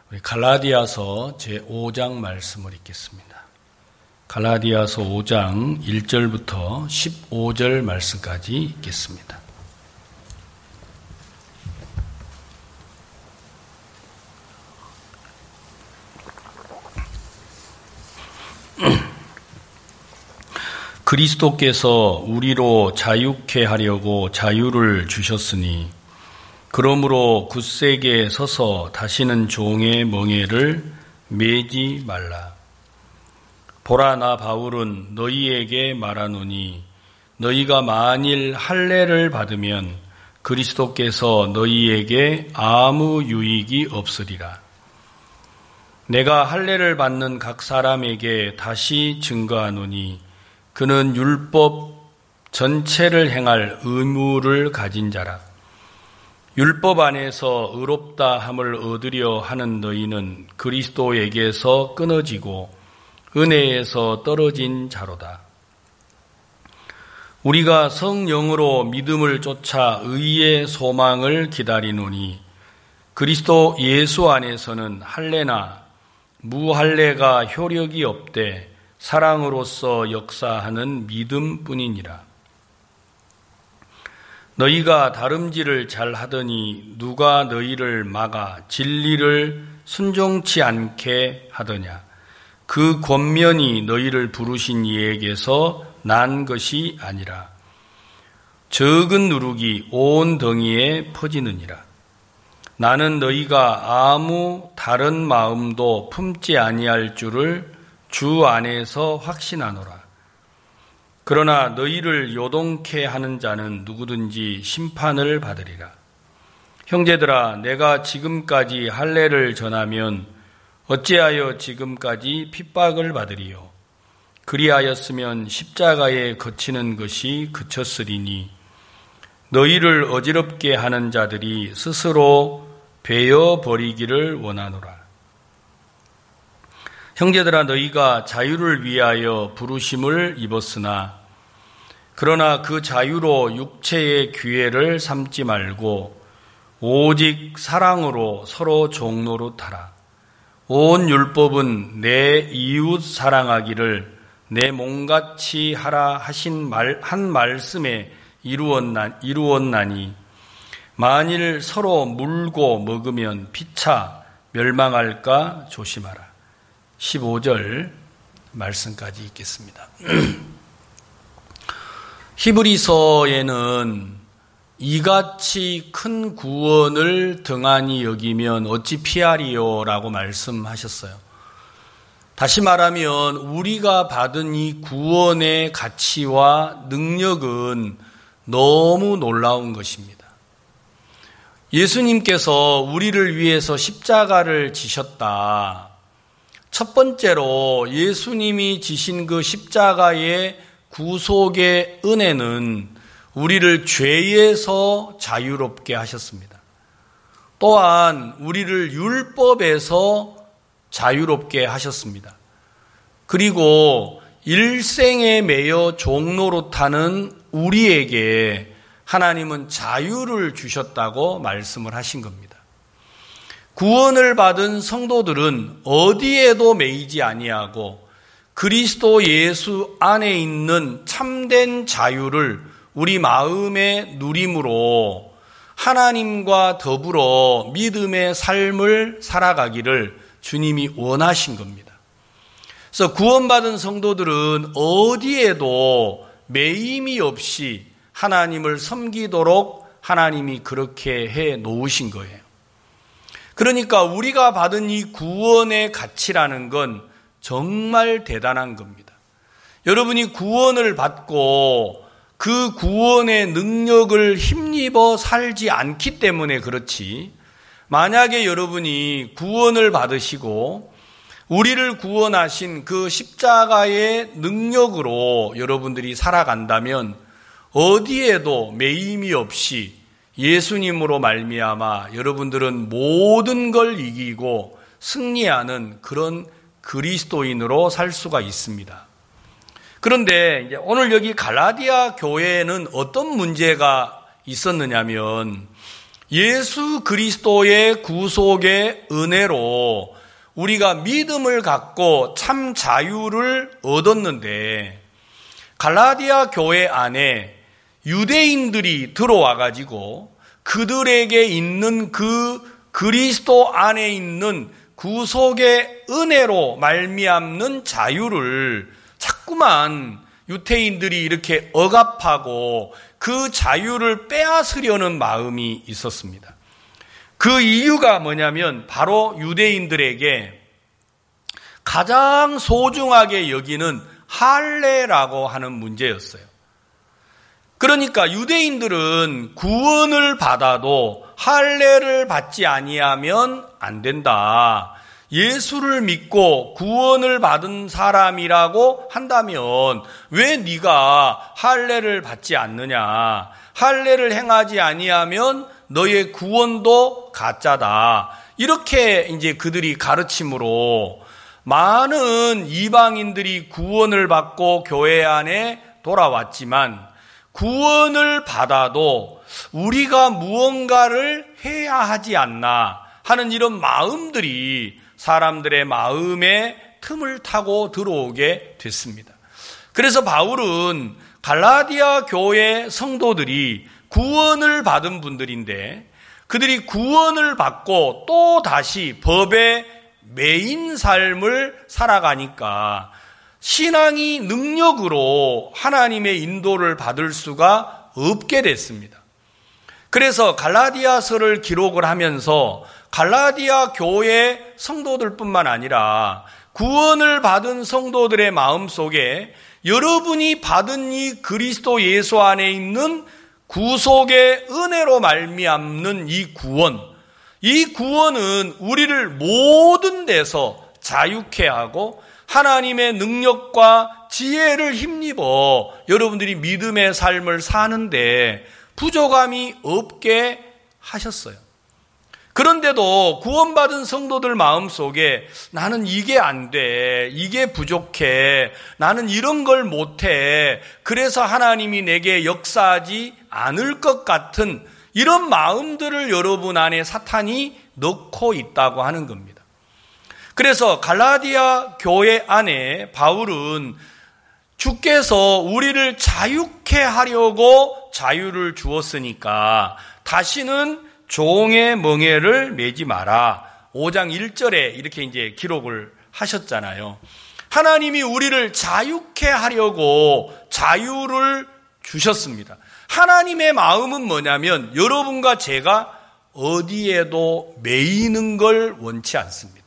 우리 갈라디아서 제5장 말씀을 읽겠습니다. 갈라디아서 5장 1절부터 15절 말씀까지 읽겠습니다. 그리스도께서 우리로 자유케 하려고 자유를 주셨으니 그러므로 굳세게 서서 다시는 종의 멍에를 매지 말라. 보라, 나 바울은 너희에게 말하노니 너희가 만일 할례를 받으면 그리스도께서 너희에게 아무 유익이 없으리라. 내가 할례를 받는 각 사람에게 다시 증거하노니 그는 율법 전체를 행할 의무를 가진 자라. 율법 안에서 의롭다 함을 얻으려 하는 너희는 그리스도에게서 끊어지고 은혜에서 떨어진 자로다. 우리가 성령으로 믿음을 쫓아 의의 소망을 기다리노니 그리스도 예수 안에서는 할례나 무할례가 효력이 없되 사랑으로서 역사하는 믿음뿐이니라. 너희가 다름질을 잘 하더니 누가 너희를 막아 진리를 순종치 않게 하더냐. 그 권면이 너희를 부르신 이에게서 난 것이 아니라 적은 누룩이 온 덩이에 퍼지느니라. 나는 너희가 아무 다른 마음도 품지 아니할 줄을 주 안에서 확신하노라. 그러나 너희를 요동케 하는 자는 누구든지 심판을 받으리라. 형제들아, 내가 지금까지 할례를 전하면 어찌하여 지금까지 핍박을 받으리요. 그리하였으면 십자가에 거치는 것이 그쳤으리니 너희를 어지럽게 하는 자들이 스스로 베어버리기를 원하노라. 형제들아, 너희가 자유를 위하여 부르심을 입었으나 그러나 그 자유로 육체의 기회를 삼지 말고 오직 사랑으로 서로 종노릇하라. 온 율법은 내 이웃 사랑하기를 내 몸같이 하라 하신 한 말씀에 이루었나니 만일 서로 물고 먹으면 피차 멸망할까 조심하라. 15절 말씀까지 읽겠습니다. 히브리서에는 이같이 큰 구원을 등한히 여기면 어찌 피하리요 라고 말씀하셨어요. 다시 말하면 우리가 받은 이 구원의 가치와 능력은 너무 놀라운 것입니다. 예수님께서 우리를 위해서 십자가를 지셨다. 첫 번째로 예수님이 지신 그 십자가의 구속의 은혜는 우리를 죄에서 자유롭게 하셨습니다. 또한 우리를 율법에서 자유롭게 하셨습니다. 그리고 일생에 매여 종노릇하는 우리에게 하나님은 자유를 주셨다고 말씀을 하신 겁니다. 구원을 받은 성도들은 어디에도 매이지 아니하고 그리스도 예수 안에 있는 참된 자유를 우리 마음에 누림으로 하나님과 더불어 믿음의 삶을 살아가기를 주님이 원하신 겁니다. 그래서 구원받은 성도들은 어디에도 매임이 없이 하나님을 섬기도록 하나님이 그렇게 해 놓으신 거예요. 그러니까 우리가 받은 이 구원의 가치라는 건 정말 대단한 겁니다. 여러분이 구원을 받고 그 구원의 능력을 힘입어 살지 않기 때문에 그렇지, 만약에 여러분이 구원을 받으시고 우리를 구원하신 그 십자가의 능력으로 여러분들이 살아간다면 어디에도 매임이 없이 예수님으로 말미암아 여러분들은 모든 걸 이기고 승리하는 그런 그리스도인으로 살 수가 있습니다. 그런데 이제 오늘 여기 갈라디아 교회에는 어떤 문제가 있었느냐면 예수 그리스도의 구속의 은혜로 우리가 믿음을 갖고 참 자유를 얻었는데, 갈라디아 교회 안에 유대인들이 들어와 가지고 그들에게 있는 그 그리스도 안에 있는 구속의 은혜로 말미암는 자유를 자꾸만 유대인들이 이렇게 억압하고 그 자유를 빼앗으려는 마음이 있었습니다. 그 이유가 뭐냐면 바로 유대인들에게 가장 소중하게 여기는 할례라고 하는 문제였어요. 그러니까 유대인들은 구원을 받아도 할례를 받지 아니하면 안 된다. 예수를 믿고 구원을 받은 사람이라고 한다면 왜 네가 할례를 받지 않느냐? 할례를 행하지 아니하면 너의 구원도 가짜다. 이렇게 이제 그들이 가르침으로 많은 이방인들이 구원을 받고 교회 안에 돌아왔지만, 구원을 받아도 우리가 무언가를 해야 하지 않나 하는 이런 마음들이 사람들의 마음에 틈을 타고 들어오게 됐습니다. 그래서 바울은 갈라디아 교회 성도들이 구원을 받은 분들인데, 그들이 구원을 받고 또 다시 법에 매인 삶을 살아가니까 신앙이 능력으로 하나님의 인도를 받을 수가 없게 됐습니다. 그래서 갈라디아서를 기록을 하면서 갈라디아 교회 성도들뿐만 아니라 구원을 받은 성도들의 마음속에 여러분이 받은 이 그리스도 예수 안에 있는 구속의 은혜로 말미암는 이 구원은 우리를 모든 데서 자유케 하고 하나님의 능력과 지혜를 힘입어 여러분들이 믿음의 삶을 사는데 부족함이 없게 하셨어요. 그런데도 구원받은 성도들 마음속에 나는 이게 안 돼, 이게 부족해, 나는 이런 걸 못해, 그래서 하나님이 내게 역사하지 않을 것 같은 이런 마음들을 여러분 안에 사탄이 넣고 있다고 하는 겁니다. 그래서 갈라디아 교회 안에 바울은 주께서 우리를 자유케 하려고 자유를 주었으니까 다시는 종의 멍에를 매지 마라. 5장 1절에 이렇게 이제 기록을 하셨잖아요. 하나님이 우리를 자유케 하려고 자유를 주셨습니다. 하나님의 마음은 뭐냐면 여러분과 제가 어디에도 매이는 걸 원치 않습니다.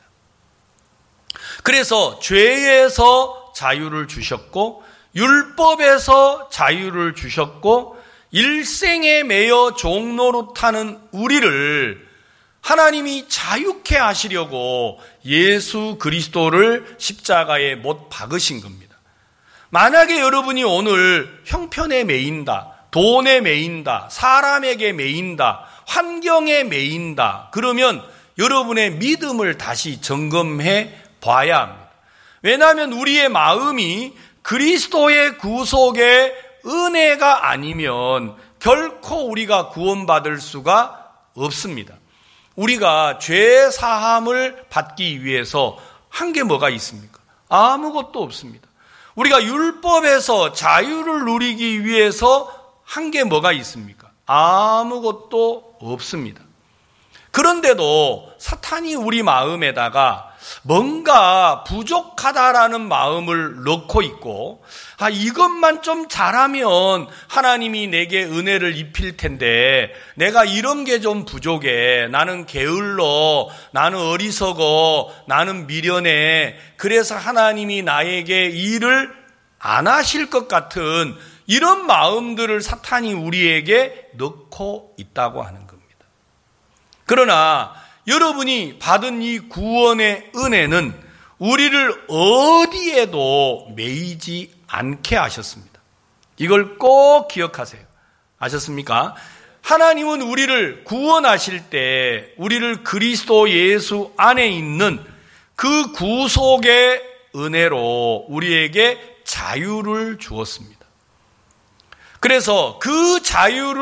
그래서 죄에서 자유를 주셨고 율법에서 자유를 주셨고 일생에 매여 종노릇하는 우리를 하나님이 자유케 하시려고 예수 그리스도를 십자가에 못 박으신 겁니다. 만약에 여러분이 오늘 형편에 매인다, 돈에 매인다, 사람에게 매인다, 환경에 매인다, 그러면 여러분의 믿음을 다시 점검해 봐야 합니다. 왜냐하면 우리의 마음이 그리스도의 구속의 은혜가 아니면 결코 우리가 구원받을 수가 없습니다. 우리가 죄 사함을 받기 위해서 한 게 뭐가 있습니까? 아무것도 없습니다. 우리가 율법에서 자유를 누리기 위해서 한 게 뭐가 있습니까? 아무것도 없습니다. 그런데도 사탄이 우리 마음에다가 뭔가 부족하다라는 마음을 넣고 있고, 이것만 좀 잘하면 하나님이 내게 은혜를 입힐 텐데 내가 이런 게 좀 부족해, 나는 게을러, 나는 어리석어, 나는 미련해, 그래서 하나님이 나에게 일을 안 하실 것 같은 이런 마음들을 사탄이 우리에게 넣고 있다고 하는 겁니다. 그러나 여러분이 받은 이 구원의 은혜는 우리를 어디에도 매이지 않게 하셨습니다. 이걸 꼭 기억하세요. 아셨습니까? 하나님은 우리를 구원하실 때 우리를 그리스도 예수 안에 있는 그 구속의 은혜로 우리에게 자유를 주었습니다. 그래서 그 자유를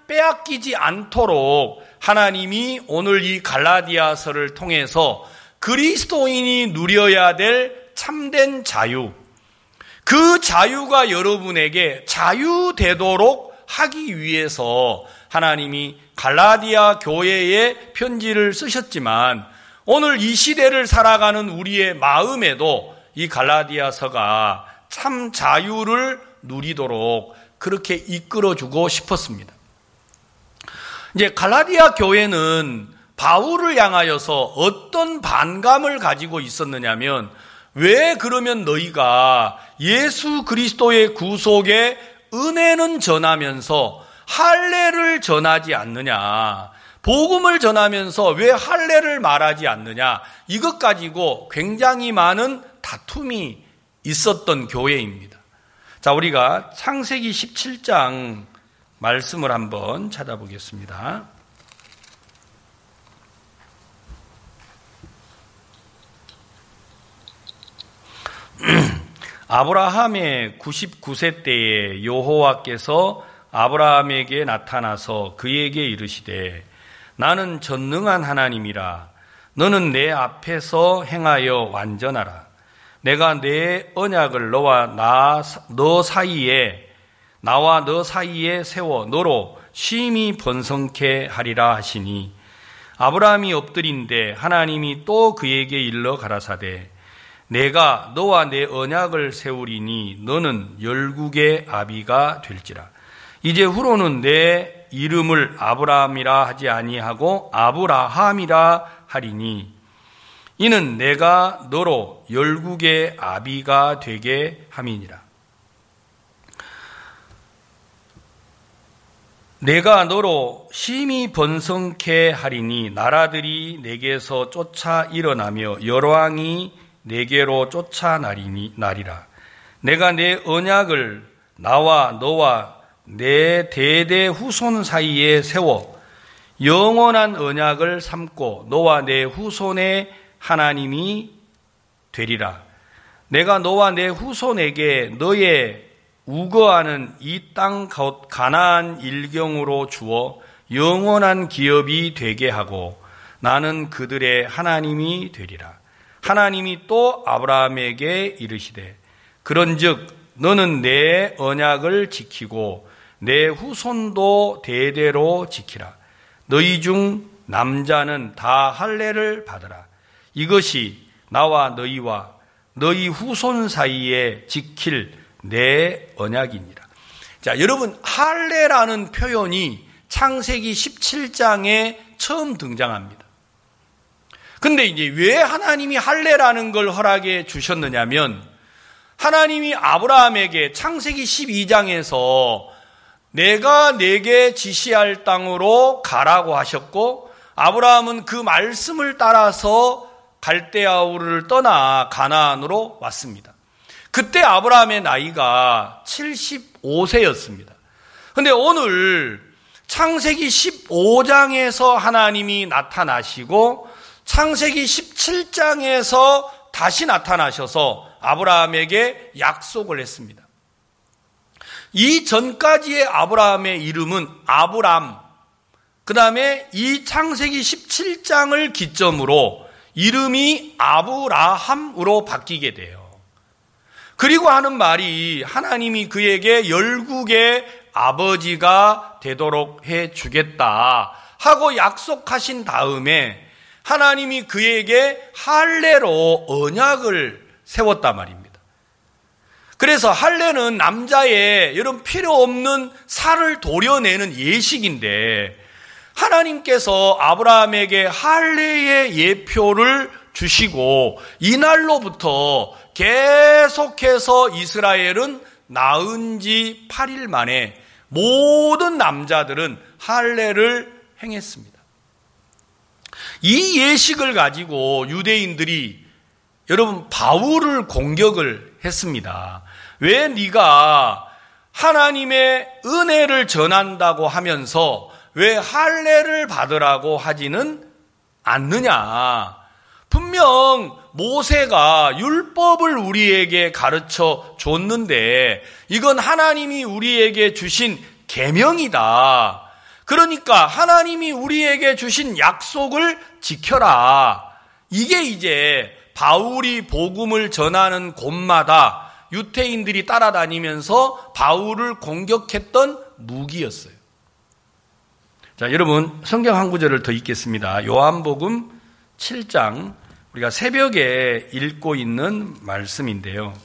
빼앗기지 않도록 하나님이 오늘 이 갈라디아서를 통해서 그리스도인이 누려야 될 참된 자유, 그 자유가 여러분에게 자유되도록 하기 위해서 하나님이 갈라디아 교회에 편지를 쓰셨지만 오늘 이 시대를 살아가는 우리의 마음에도 이 갈라디아서가 참 자유를 누리도록 그렇게 이끌어주고 싶었습니다. 이제 갈라디아 교회는 바울을 향하여서 어떤 반감을 가지고 있었느냐면, 왜 그러면 너희가 예수 그리스도의 구속의 은혜는 전하면서 할례를 전하지 않느냐, 복음을 전하면서 왜 할례를 말하지 않느냐, 이것 가지고 굉장히 많은 다툼이 있었던 교회입니다. 자, 우리가 창세기 17장 말씀을 한번 찾아보겠습니다. 아브라함의 99세 때에 여호와께서 아브라함에게 나타나서 그에게 이르시되 나는 전능한 하나님이라. 너는 내 앞에서 행하여 완전하라. 내가 내 언약을 나와 너 사이에 세워 너로 심히 번성케 하리라 하시니, 아브라함이 엎드린데 하나님이 또 그에게 일러 가라사대 내가 너와 내 언약을 세우리니 너는 열국의 아비가 될지라. 이제 후로는 내 이름을 아브라함이라 하지 아니하고 아브라함이라 하리니 이는 내가 너로 열국의 아비가 되게 함이니라. 내가 너로 심히 번성케 하리니 나라들이 내게서 쫓아 일어나며 열왕이 내게로 쫓아나리라. 내가 내 언약을 나와 너와 내 대대 후손 사이에 세워 영원한 언약을 삼고 너와 내 후손의 하나님이 되리라. 내가 너와 내 후손에게 너의 우거하는 이 땅 가나안 일경으로 주어 영원한 기업이 되게 하고 나는 그들의 하나님이 되리라. 하나님이 또 아브라함에게 이르시되 그런즉 너는 내 언약을 지키고 내 후손도 대대로 지키라. 너희 중 남자는 다 할례를 받으라. 이것이 나와 너희와 너희 후손 사이에 지킬 내 언약이니라. 자, 여러분, 할례라는 표현이 창세기 17장에 처음 등장합니다. 근데 이제 왜 하나님이 할례라는 걸 허락해 주셨느냐면, 하나님이 아브라함에게 창세기 12장에서 내가 내게 지시할 땅으로 가라고 하셨고, 아브라함은 그 말씀을 따라서 갈대아우르를 떠나 가나안으로 왔습니다. 그때 아브라함의 나이가 75세였습니다. 근데 오늘 창세기 15장에서 하나님이 나타나시고 창세기 17장에서 다시 나타나셔서 아브라함에게 약속을 했습니다. 이 전까지의 아브라함의 이름은 아브람, 그 다음에 이 창세기 17장을 기점으로 이름이 아브라함으로 바뀌게 돼요. 그리고 하는 말이 하나님이 그에게 열국의 아버지가 되도록 해주겠다 하고 약속하신 다음에 하나님이 그에게 할례로 언약을 세웠단 말입니다. 그래서 할례는 남자의 여러분 필요 없는 살을 도려내는 예식인데, 하나님께서 아브라함에게 할례의 예표를 주시고 이날로부터 계속해서 이스라엘은 낳은 지 8일 만에 모든 남자들은 할례를 행했습니다. 이 예식을 가지고 유대인들이 여러분 바울을 공격을 했습니다. 왜 네가 하나님의 은혜를 전한다고 하면서 왜 할례를 받으라고 하지는 않느냐. 분명 모세가 율법을 우리에게 가르쳐 줬는데 이건 하나님이 우리에게 주신 계명이다. 그러니까 하나님이 우리에게 주신 약속을 지켜라. 이게 이제 바울이 복음을 전하는 곳마다 유대인들이 따라다니면서 바울을 공격했던 무기였어요. 자, 여러분 성경 한 구절을 더 읽겠습니다. 요한복음 7장, 우리가 새벽에 읽고 있는 말씀인데요.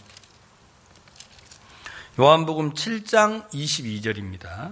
요한복음 7장 22절입니다.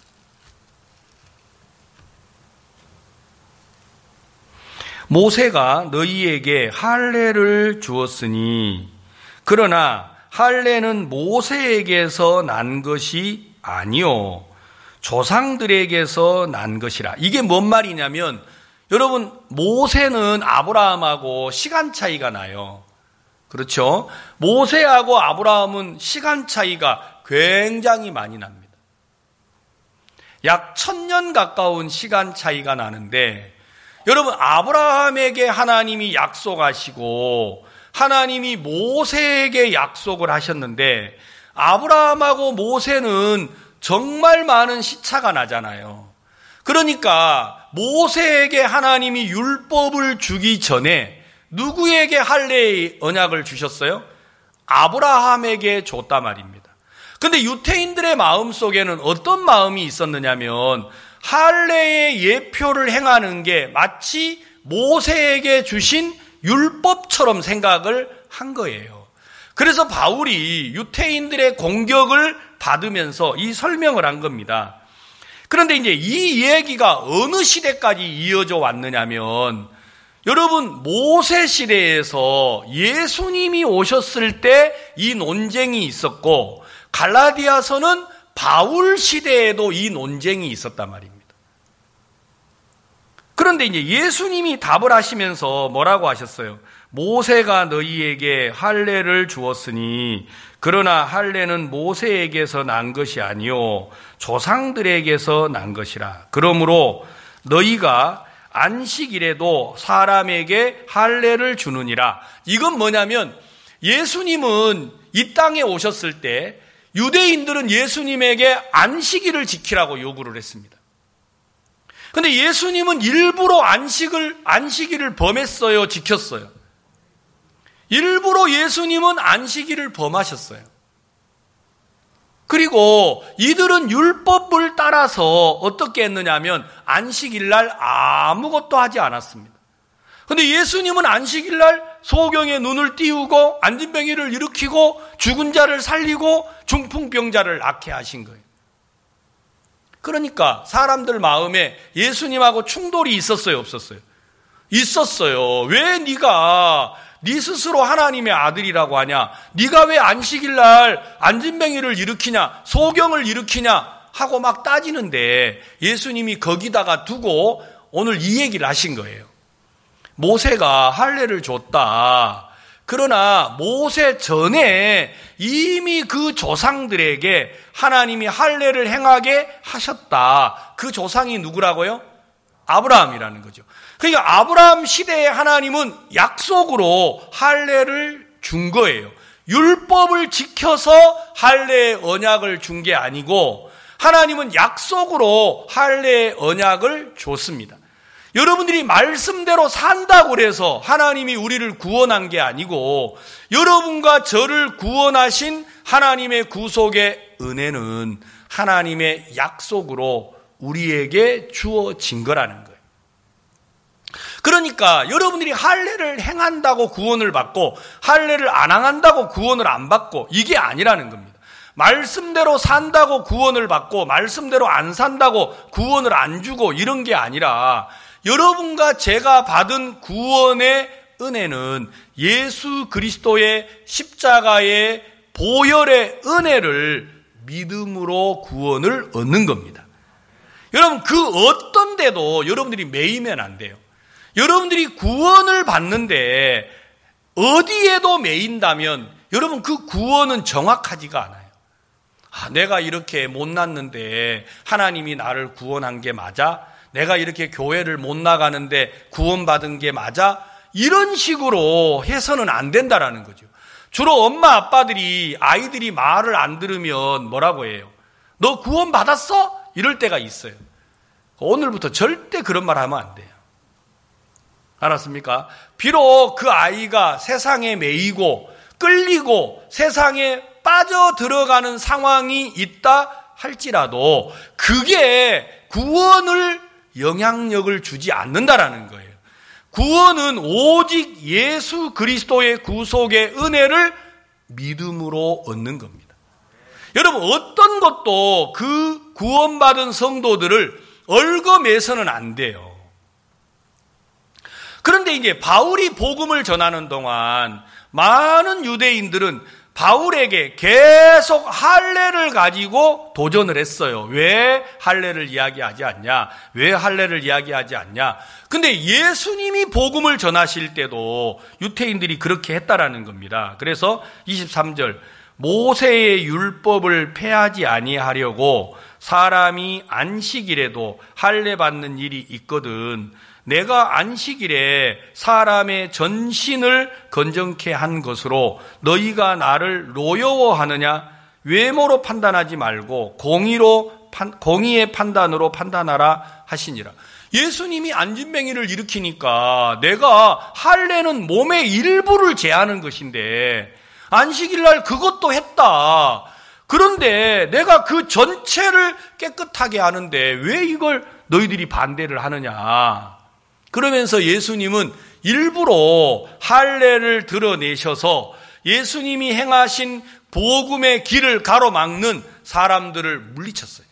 모세가 너희에게 할례를 주었으니 그러나 할례는 모세에게서 난 것이 아니요 조상들에게서 난 것이라. 이게 뭔 말이냐면, 여러분 모세는 아브라함하고 시간 차이가 나요. 그렇죠? 모세하고 아브라함은 시간 차이가 굉장히 많이 납니다. 약 1000년 가까운 시간 차이가 나는데, 여러분 아브라함에게 하나님이 약속하시고 하나님이 모세에게 약속을 하셨는데, 아브라함하고 모세는 정말 많은 시차가 나잖아요. 그러니까 모세에게 하나님이 율법을 주기 전에 누구에게 할례의 언약을 주셨어요? 아브라함에게 줬단 말입니다. 근데 유대인들의 마음속에는 어떤 마음이 있었느냐면, 할례의 예표를 행하는 게 마치 모세에게 주신 율법처럼 생각을 한 거예요. 그래서 바울이 유대인들의 공격을 받으면서 이 설명을 한 겁니다. 그런데 이제 이 얘기가 어느 시대까지 이어져 왔느냐면, 여러분 모세 시대에서 예수님이 오셨을 때 이 논쟁이 있었고, 갈라디아서는 바울 시대에도 이 논쟁이 있었단 말입니다. 그런데 이제 예수님이 답을 하시면서 뭐라고 하셨어요? 모세가 너희에게 할례를 주었으니 그러나 할례는 모세에게서 난 것이 아니요 조상들에게서 난 것이라. 그러므로 너희가 안식일에도 사람에게 할례를 주느니라. 이건 뭐냐면, 예수님은 이 땅에 오셨을 때 유대인들은 예수님에게 안식일을 지키라고 요구를 했습니다. 근데 예수님은 일부러 안식일을 범했어요, 지켰어요? 일부러 예수님은 안식일을 범하셨어요. 그리고 이들은 율법을 따라서 어떻게 했느냐면 안식일날 아무것도 하지 않았습니다. 근데 예수님은 안식일날 소경의 눈을 띄우고 안진뱅이를 일으키고 죽은 자를 살리고 중풍병자를 낫게 하신 거예요. 그러니까 사람들 마음에 예수님하고 충돌이 있었어요, 없었어요? 있었어요. 왜 네가 네 스스로 하나님의 아들이라고 하냐? 네가 왜 안식일날 안진뱅이를 일으키냐? 소경을 일으키냐? 하고 막 따지는데, 예수님이 거기다가 두고 오늘 이 얘기를 하신 거예요. 모세가 할례를 줬다. 그러나 모세 전에 이미 그 조상들에게 하나님이 할례를 행하게 하셨다. 그 조상이 누구라고요? 아브라함이라는 거죠. 그러니까 아브라함 시대에 하나님은 약속으로 할례를 준 거예요. 율법을 지켜서 할례의 언약을 준 게 아니고, 하나님은 약속으로 할례의 언약을 줬습니다. 여러분들이 말씀대로 산다고 해서 하나님이 우리를 구원한 게 아니고, 여러분과 저를 구원하신 하나님의 구속의 은혜는 하나님의 약속으로 우리에게 주어진 거라는 거예요. 그러니까 여러분들이 할례를 행한다고 구원을 받고 할례를 안 행한다고 구원을 안 받고, 이게 아니라는 겁니다. 말씀대로 산다고 구원을 받고 말씀대로 안 산다고 구원을 안 주고 이런 게 아니라, 여러분과 제가 받은 구원의 은혜는 예수 그리스도의 십자가의 보혈의 은혜를 믿음으로 구원을 얻는 겁니다. 여러분, 그 어떤 데도 여러분들이 매이면 안 돼요. 여러분들이 구원을 받는데 어디에도 매인다면 여러분 그 구원은 정확하지가 않아요. 내가 이렇게 못났는데 하나님이 나를 구원한 게 맞아? 내가 이렇게 교회를 못 나가는데 구원받은 게 맞아? 이런 식으로 해서는 안 된다라는 거죠. 주로 엄마 아빠들이 아이들이 말을 안 들으면 뭐라고 해요? 너 구원받았어? 이럴 때가 있어요. 오늘부터 절대 그런 말 하면 안 돼요. 알았습니까? 비록 그 아이가 세상에 매이고 끌리고 세상에 빠져 들어가는 상황이 있다 할지라도 그게 구원을 영향력을 주지 않는다라는 거예요. 구원은 오직 예수 그리스도의 구속의 은혜를 믿음으로 얻는 겁니다. 여러분, 어떤 것도 그 구원받은 성도들을 얽어매서는 안 돼요. 그런데 이제 바울이 복음을 전하는 동안 많은 유대인들은 바울에게 계속 할례를 가지고 도전을 했어요. 왜 할례를 이야기하지 않냐? 왜 할례를 이야기하지 않냐? 근데 예수님이 복음을 전하실 때도 유대인들이 그렇게 했다라는 겁니다. 그래서 23절, 모세의 율법을 폐하지 아니하려고 사람이 안식일에도 할례 받는 일이 있거든. 내가 안식일에 사람의 전신을 건정케 한 것으로 너희가 나를 노여워하느냐? 외모로 판단하지 말고 공의의 판단으로 판단하라 하시니라. 예수님이 안진뱅이를 일으키니까 내가 할례는 몸의 일부를 제하는 것인데 안식일날 그것도 했다. 그런데 내가 그 전체를 깨끗하게 하는데 왜 이걸 너희들이 반대를 하느냐? 그러면서 예수님은 일부러 할례를 드러내셔서 예수님이 행하신 복음의 길을 가로막는 사람들을 물리쳤어요.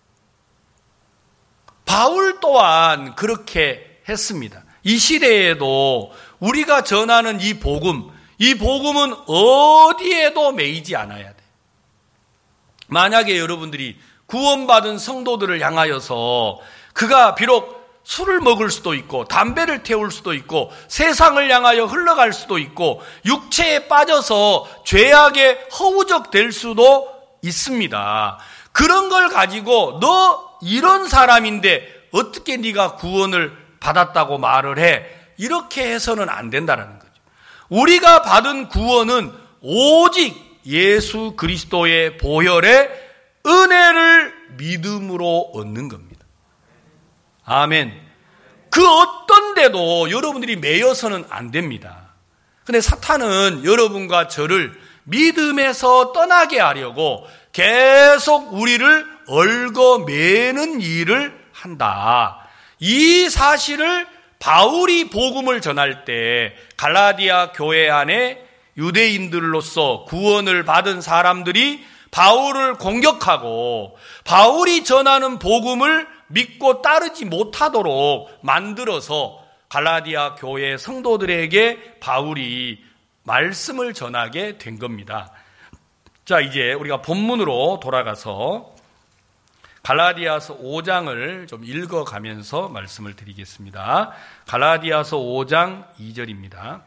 바울 또한 그렇게 했습니다. 이 시대에도 우리가 전하는 이 복음은 어디에도 매이지 않아야 돼. 만약에 여러분들이 구원받은 성도들을 향하여서 그가 비록 술을 먹을 수도 있고 담배를 태울 수도 있고 세상을 향하여 흘러갈 수도 있고 육체에 빠져서 죄악에 허우적될 수도 있습니다. 그런 걸 가지고 너 이런 사람인데 어떻게 네가 구원을 받았다고 말을 해? 이렇게 해서는 안 된다는 거죠. 우리가 받은 구원은 오직 예수 그리스도의 보혈의 은혜를 믿음으로 얻는 겁니다. 아멘. 그 어떤 데도 여러분들이 매여서는 안 됩니다. 근데 사탄은 여러분과 저를 믿음에서 떠나게 하려고 계속 우리를 얽어매는 일을 한다. 이 사실을 바울이 복음을 전할 때 갈라디아 교회 안에 유대인들로서 구원을 받은 사람들이 바울을 공격하고 바울이 전하는 복음을 믿고 따르지 못하도록 만들어서 갈라디아 교회 성도들에게 바울이 말씀을 전하게 된 겁니다. 자, 이제 우리가 본문으로 돌아가서 갈라디아서 5장을 좀 읽어가면서 말씀을 드리겠습니다. 갈라디아서 5장 2절입니다.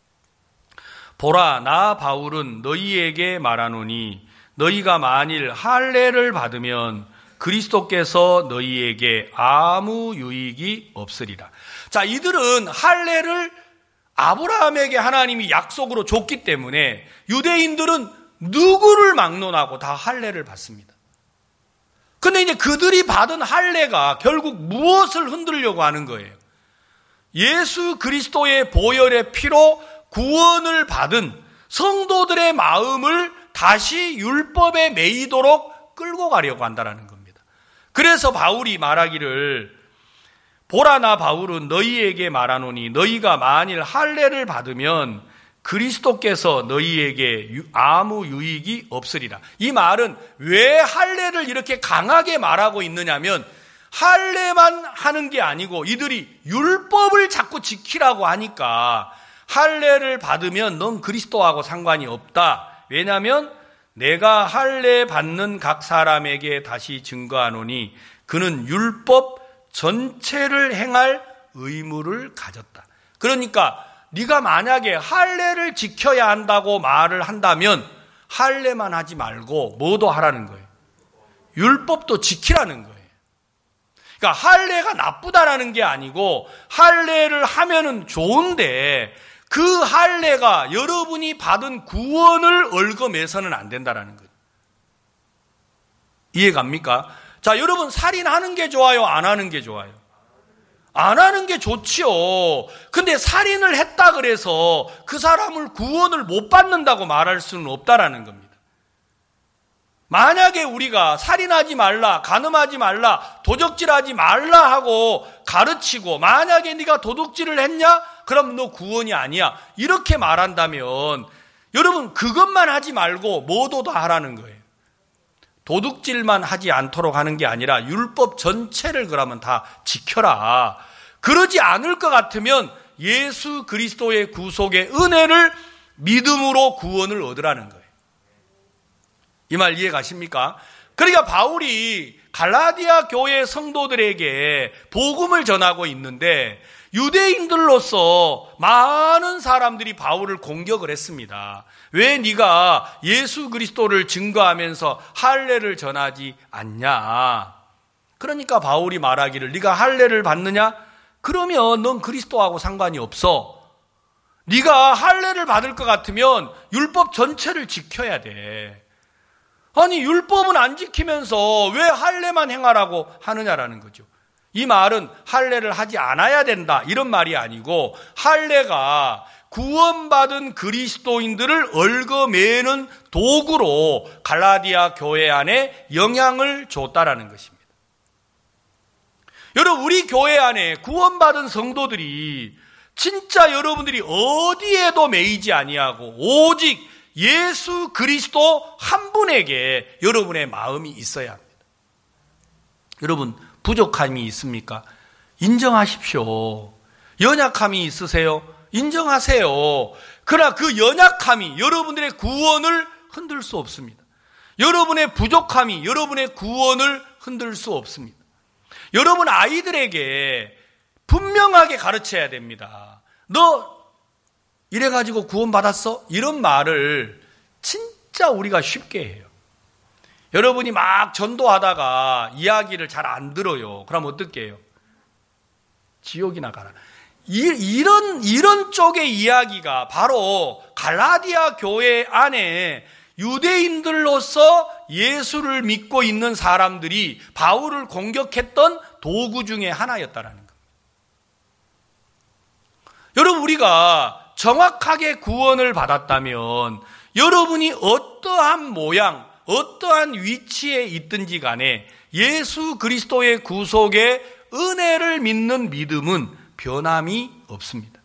보라, 나 바울은 너희에게 말하노니 너희가 만일 할례를 받으면 그리스도께서 너희에게 아무 유익이 없으리라. 자, 이들은 할례를 아브라함에게 하나님이 약속으로 줬기 때문에 유대인들은 누구를 막론하고 다 할례를 받습니다. 근데 이제 그들이 받은 할례가 결국 무엇을 흔들려고 하는 거예요? 예수 그리스도의 보혈의 피로 구원을 받은 성도들의 마음을 다시 율법에 매이도록 끌고 가려고 한다는 겁니다. 그래서 바울이 말하기를 보라, 나 바울은 너희에게 말하노니 너희가 만일 할례를 받으면 그리스도께서 너희에게 아무 유익이 없으리라. 이 말은 왜 할례를 이렇게 강하게 말하고 있느냐면 할례만 하는 게 아니고 이들이 율법을 자꾸 지키라고 하니까 할례를 받으면 넌 그리스도하고 상관이 없다. 왜냐하면 내가 할례 받는 각 사람에게 다시 증거하노니 그는 율법 전체를 행할 의무를 가졌다. 그러니까 네가 만약에 할례를 지켜야 한다고 말을 한다면 할례만 하지 말고 뭐도 하라는 거예요. 율법도 지키라는 거예요. 그러니까 할례가 나쁘다라는 게 아니고 할례를 하면은 좋은데 그 할례가 여러분이 받은 구원을 얽어매서는 안 된다라는 거예요. 이해갑니까? 자, 자, 여러분 살인하는 게 좋아요? 안 하는 게 좋아요? 안 하는 게 좋지요. 근데 살인을 했다 그래서 그 사람을 구원을 못 받는다고 말할 수는 없다라는 겁니다. 만약에 우리가 살인하지 말라, 간음하지 말라, 도적질하지 말라 하고 가르치고 만약에 네가 도둑질을 했냐? 그럼 너 구원이 아니야. 이렇게 말한다면 여러분 그것만 하지 말고 뭐도 다 하라는 거예요. 도둑질만 하지 않도록 하는 게 아니라 율법 전체를 그러면 다 지켜라. 그러지 않을 것 같으면 예수 그리스도의 구속의 은혜를 믿음으로 구원을 얻으라는 거예요. 이 말 이해 가십니까? 그러니까 바울이 갈라디아 교회 성도들에게 복음을 전하고 있는데 유대인들로서 많은 사람들이 바울을 공격을 했습니다. 왜 네가 예수 그리스도를 증거하면서 할례를 전하지 않냐? 그러니까 바울이 말하기를 네가 할례를 받느냐? 그러면 넌 그리스도하고 상관이 없어. 네가 할례를 받을 것 같으면 율법 전체를 지켜야 돼. 아니 율법은 안 지키면서 왜 할례만 행하라고 하느냐라는 거죠. 이 말은 할례를 하지 않아야 된다 이런 말이 아니고 할례가 구원받은 그리스도인들을 얽어매는 도구로 갈라디아 교회 안에 영향을 줬다라는 것입니다. 여러분 우리 교회 안에 구원받은 성도들이 진짜 여러분들이 어디에도 매이지 아니하고 오직 예수 그리스도 한 분에게 여러분의 마음이 있어야 합니다. 여러분 부족함이 있습니까? 인정하십시오. 연약함이 있으세요? 인정하세요. 그러나 그 연약함이 여러분들의 구원을 흔들 수 없습니다. 여러분의 부족함이 여러분의 구원을 흔들 수 없습니다. 여러분 아이들에게 분명하게 가르쳐야 됩니다. 너 이래가지고 구원받았어? 이런 말을 진짜 우리가 쉽게 해요. 여러분이 막 전도하다가 이야기를 잘 안 들어요. 그럼 어떻게 해요? 지옥이나 가라. 이런 쪽의 이야기가 바로 갈라디아 교회 안에 유대인들로서 예수를 믿고 있는 사람들이 바울을 공격했던 도구 중에 하나였다라는 겁니다. 여러분 우리가 정확하게 구원을 받았다면 여러분이 어떠한 모양, 어떠한 위치에 있든지 간에 예수 그리스도의 구속의 은혜를 믿는 믿음은 변함이 없습니다.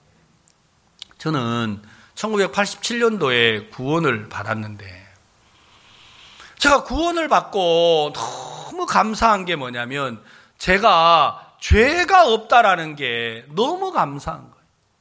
저는 1987년도에 구원을 받았는데 제가 구원을 받고 너무 감사한 게 뭐냐면 제가 죄가 없다라는 게 너무 감사한 거예요.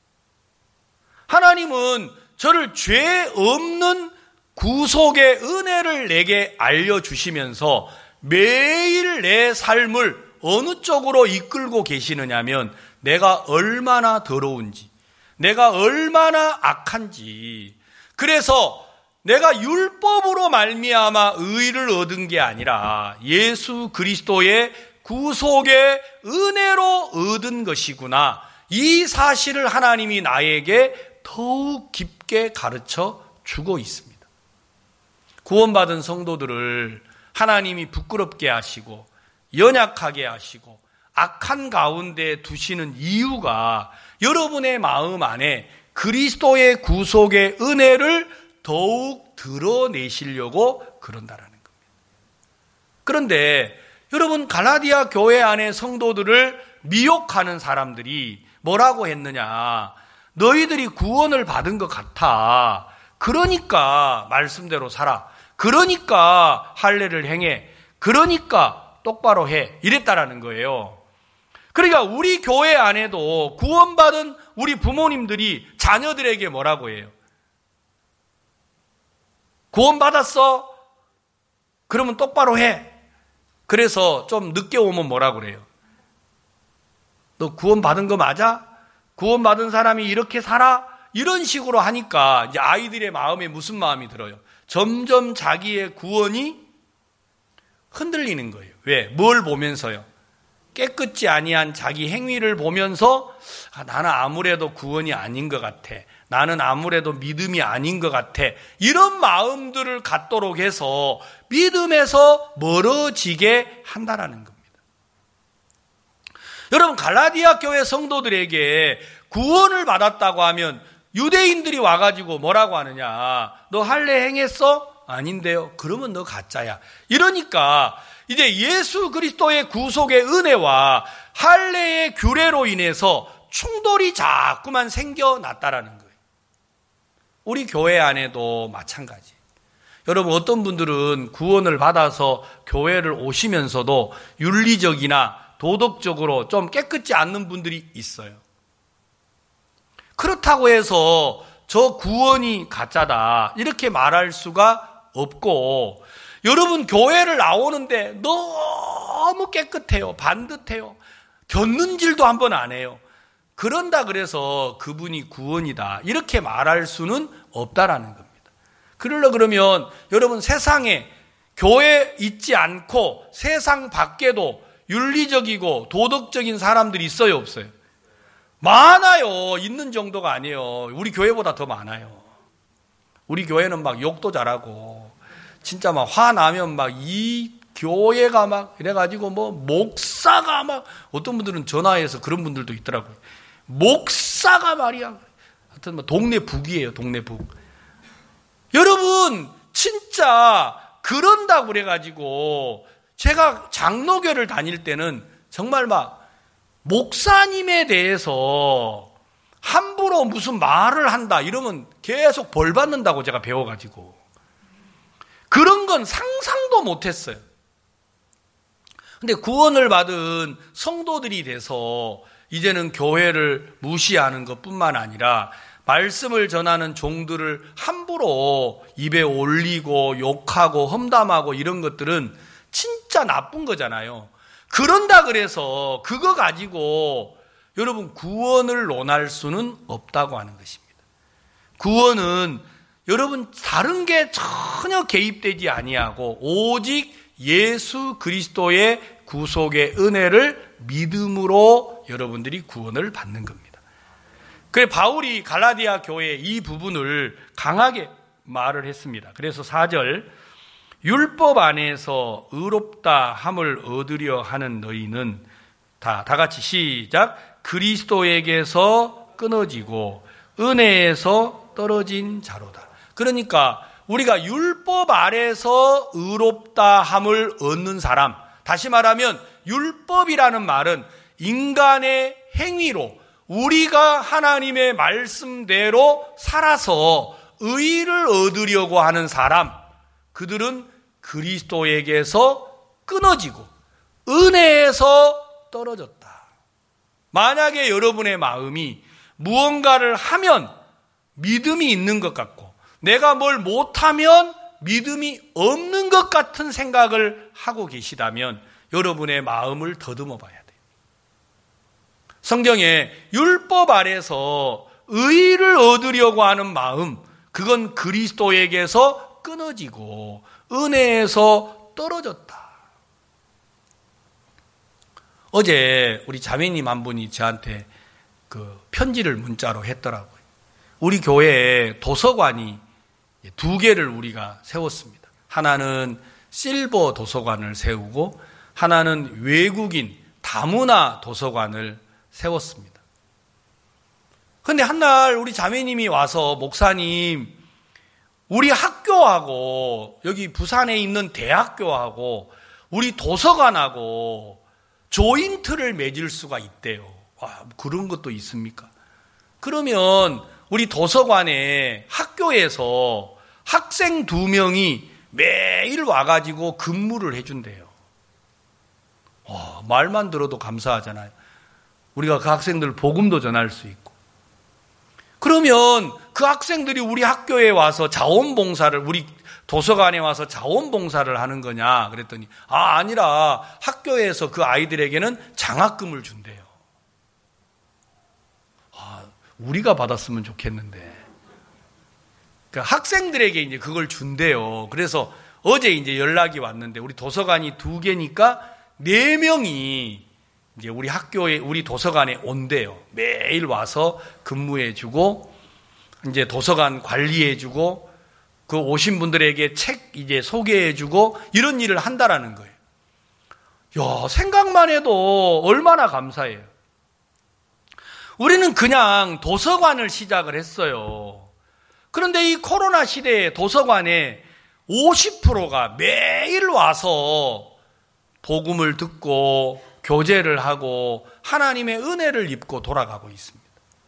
하나님은 저를 죄 없는 구속의 은혜를 내게 알려주시면서 매일 내 삶을 어느 쪽으로 이끌고 계시느냐면 내가 얼마나 더러운지, 내가 얼마나 악한지, 그래서 내가 율법으로 말미암아 의를 얻은 게 아니라 예수 그리스도의 구속의 은혜로 얻은 것이구나. 이 사실을 하나님이 나에게 더욱 깊게 가르쳐 주고 있습니다. 구원받은 성도들을 하나님이 부끄럽게 하시고 연약하게 하시고 악한 가운데 두시는 이유가 여러분의 마음 안에 그리스도의 구속의 은혜를 더욱 드러내시려고 그런다라는 겁니다. 그런데 여러분 갈라디아 교회 안의 성도들을 미혹하는 사람들이 뭐라고 했느냐? 너희들이 구원을 받은 것 같아. 그러니까 말씀대로 살아. 그러니까 할례를 행해. 그러니까 똑바로 해. 이랬다라는 거예요. 그러니까 우리 교회 안에도 구원받은 우리 부모님들이 자녀들에게 뭐라고 해요? 구원받았어? 그러면 똑바로 해. 그래서 좀 늦게 오면 뭐라고 그래요? 너 구원받은 거 맞아? 구원받은 사람이 이렇게 살아? 이런 식으로 하니까 이제 아이들의 마음에 무슨 마음이 들어요? 점점 자기의 구원이 흔들리는 거예요. 왜? 뭘 보면서요? 깨끗지 아니한 자기 행위를 보면서 나는 아무래도 구원이 아닌 것 같아. 나는 아무래도 믿음이 아닌 것 같아. 이런 마음들을 갖도록 해서 믿음에서 멀어지게 한다라는 겁니다. 여러분, 갈라디아 교회 성도들에게 구원을 받았다고 하면 유대인들이 와가지고 뭐라고 하느냐? 너 할례 행했어? 아닌데요. 그러면 너 가짜야. 이러니까 이제 예수 그리스도의 구속의 은혜와 할례의 규례로 인해서 충돌이 자꾸만 생겨났다라는 거예요. 우리 교회 안에도 마찬가지. 여러분, 어떤 분들은 구원을 받아서 교회를 오시면서도 윤리적이나 도덕적으로 좀 깨끗지 않는 분들이 있어요. 그렇다고 해서 저 구원이 가짜다 이렇게 말할 수가 없고, 여러분 교회를 나오는데 너무 깨끗해요. 반듯해요. 곁눈질도 한 번 안 해요. 그런다 그래서 그분이 구원이다 이렇게 말할 수는 없다라는 겁니다. 그러면 여러분, 세상에 교회에 있지 않고 세상 밖에도 윤리적이고 도덕적인 사람들이 있어요, 없어요? 많아요. 있는 정도가 아니에요. 우리 교회보다 더 많아요. 우리 교회는 막 욕도 잘하고 진짜 막 화나면 막 이 교회가 막 이래가지고 뭐 목사가 막, 어떤 분들은 전화해서 그런 분들도 있더라고요. 목사가 말이야. 하여튼 뭐 동네 북이에요, 동네 북. 여러분, 진짜 그런다고 그래가지고 제가 장로교를 다닐 때는 정말 막 목사님에 대해서 함부로 무슨 말을 한다 이러면 계속 벌 받는다고 제가 배워가지고 그런 건 상상도 못했어요. 근데 구원을 받은 성도들이 돼서 이제는 교회를 무시하는 것뿐만 아니라 말씀을 전하는 종들을 함부로 입에 올리고 욕하고 험담하고 이런 것들은 진짜 나쁜 거잖아요. 그런다 그래서 그거 가지고 여러분 구원을 논할 수는 없다고 하는 것입니다. 구원은 여러분 다른 게 전혀 개입되지 아니하고 오직 예수 그리스도의 구속의 은혜를 믿음으로 여러분들이 구원을 받는 겁니다. 그래 바울이 갈라디아 교회에 이 부분을 강하게 말을 했습니다. 그래서 4절, 율법 안에서 의롭다 함을 얻으려 하는 너희는 다 같이 시작. 그리스도에게서 끊어지고 은혜에서 떨어진 자로다. 그러니까 우리가 율법 아래서 의롭다 함을 얻는 사람, 다시 말하면 율법이라는 말은 인간의 행위로 우리가 하나님의 말씀대로 살아서 의를 얻으려고 하는 사람, 그들은 그리스도에게서 끊어지고 은혜에서 떨어졌다. 만약에 여러분의 마음이 무언가를 하면 믿음이 있는 것 같고 내가 뭘 못하면 믿음이 없는 것 같은 생각을 하고 계시다면 여러분의 마음을 더듬어 봐야 돼요. 성경에 율법 아래서 의를 얻으려고 하는 마음, 그건 그리스도에게서 끊어지고 은혜에서 떨어졌다. 어제 우리 자매님 한 분이 저한테 그 편지를 문자로 했더라고요. 우리 교회에 도서관이 2개를 우리가 세웠습니다. 하나는 실버 도서관을 세우고 하나는 외국인 다문화 도서관을 세웠습니다. 그런데 한날 우리 자매님이 와서 목사님, 우리 학교하고 여기 부산에 있는 대학교하고 우리 도서관하고 조인트를 맺을 수가 있대요. 와, 그런 것도 있습니까? 그러면 우리 도서관에 학교에서 학생 2명이 매일 와가지고 근무를 해준대요. 와, 말만 들어도 감사하잖아요. 우리가 그 학생들 복음도 전할 수 있고. 그러면 그 학생들이 우리 학교에 와서 자원봉사를, 우리 도서관에 와서 자원봉사를 하는 거냐 그랬더니 아니라 학교에서 그 아이들에게는 장학금을 준대요. 우리가 받았으면 좋겠는데. 그러니까 학생들에게 이제 그걸 준대요. 그래서 어제 이제 연락이 왔는데 우리 도서관이 2개니까 4명이 이제 우리 학교에, 우리 도서관에 온대요. 매일 와서 근무해주고 이제 도서관 관리해주고 그 오신 분들에게 책 이제 소개해주고 이런 일을 한다라는 거예요. 야, 생각만 해도 얼마나 감사해요. 우리는 그냥 도서관을 시작을 했어요. 그런데 이 코로나 시대에 도서관에 50%가 매일 와서 복음을 듣고 교제를 하고 하나님의 은혜를 입고 돌아가고 있습니다.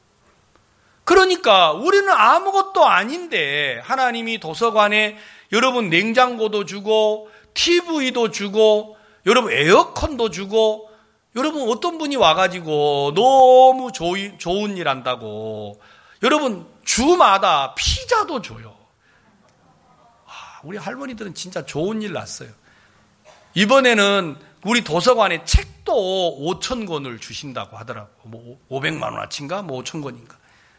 그러니까 우리는 아무것도 아닌데 하나님이 도서관에 여러분 냉장고도 주고 TV도 주고 여러분 에어컨도 주고 여러분 어떤 분이 와가지고 너무 좋은 일 한다고 여러분 주마다 피자도 줘요. 우리 할머니들은 진짜 좋은 일 났어요. 이번에는 우리 도서관에 책도 5,000권을 주신다고 하더라고요. 뭐 500만 원어치인가? 뭐 5,000권인가?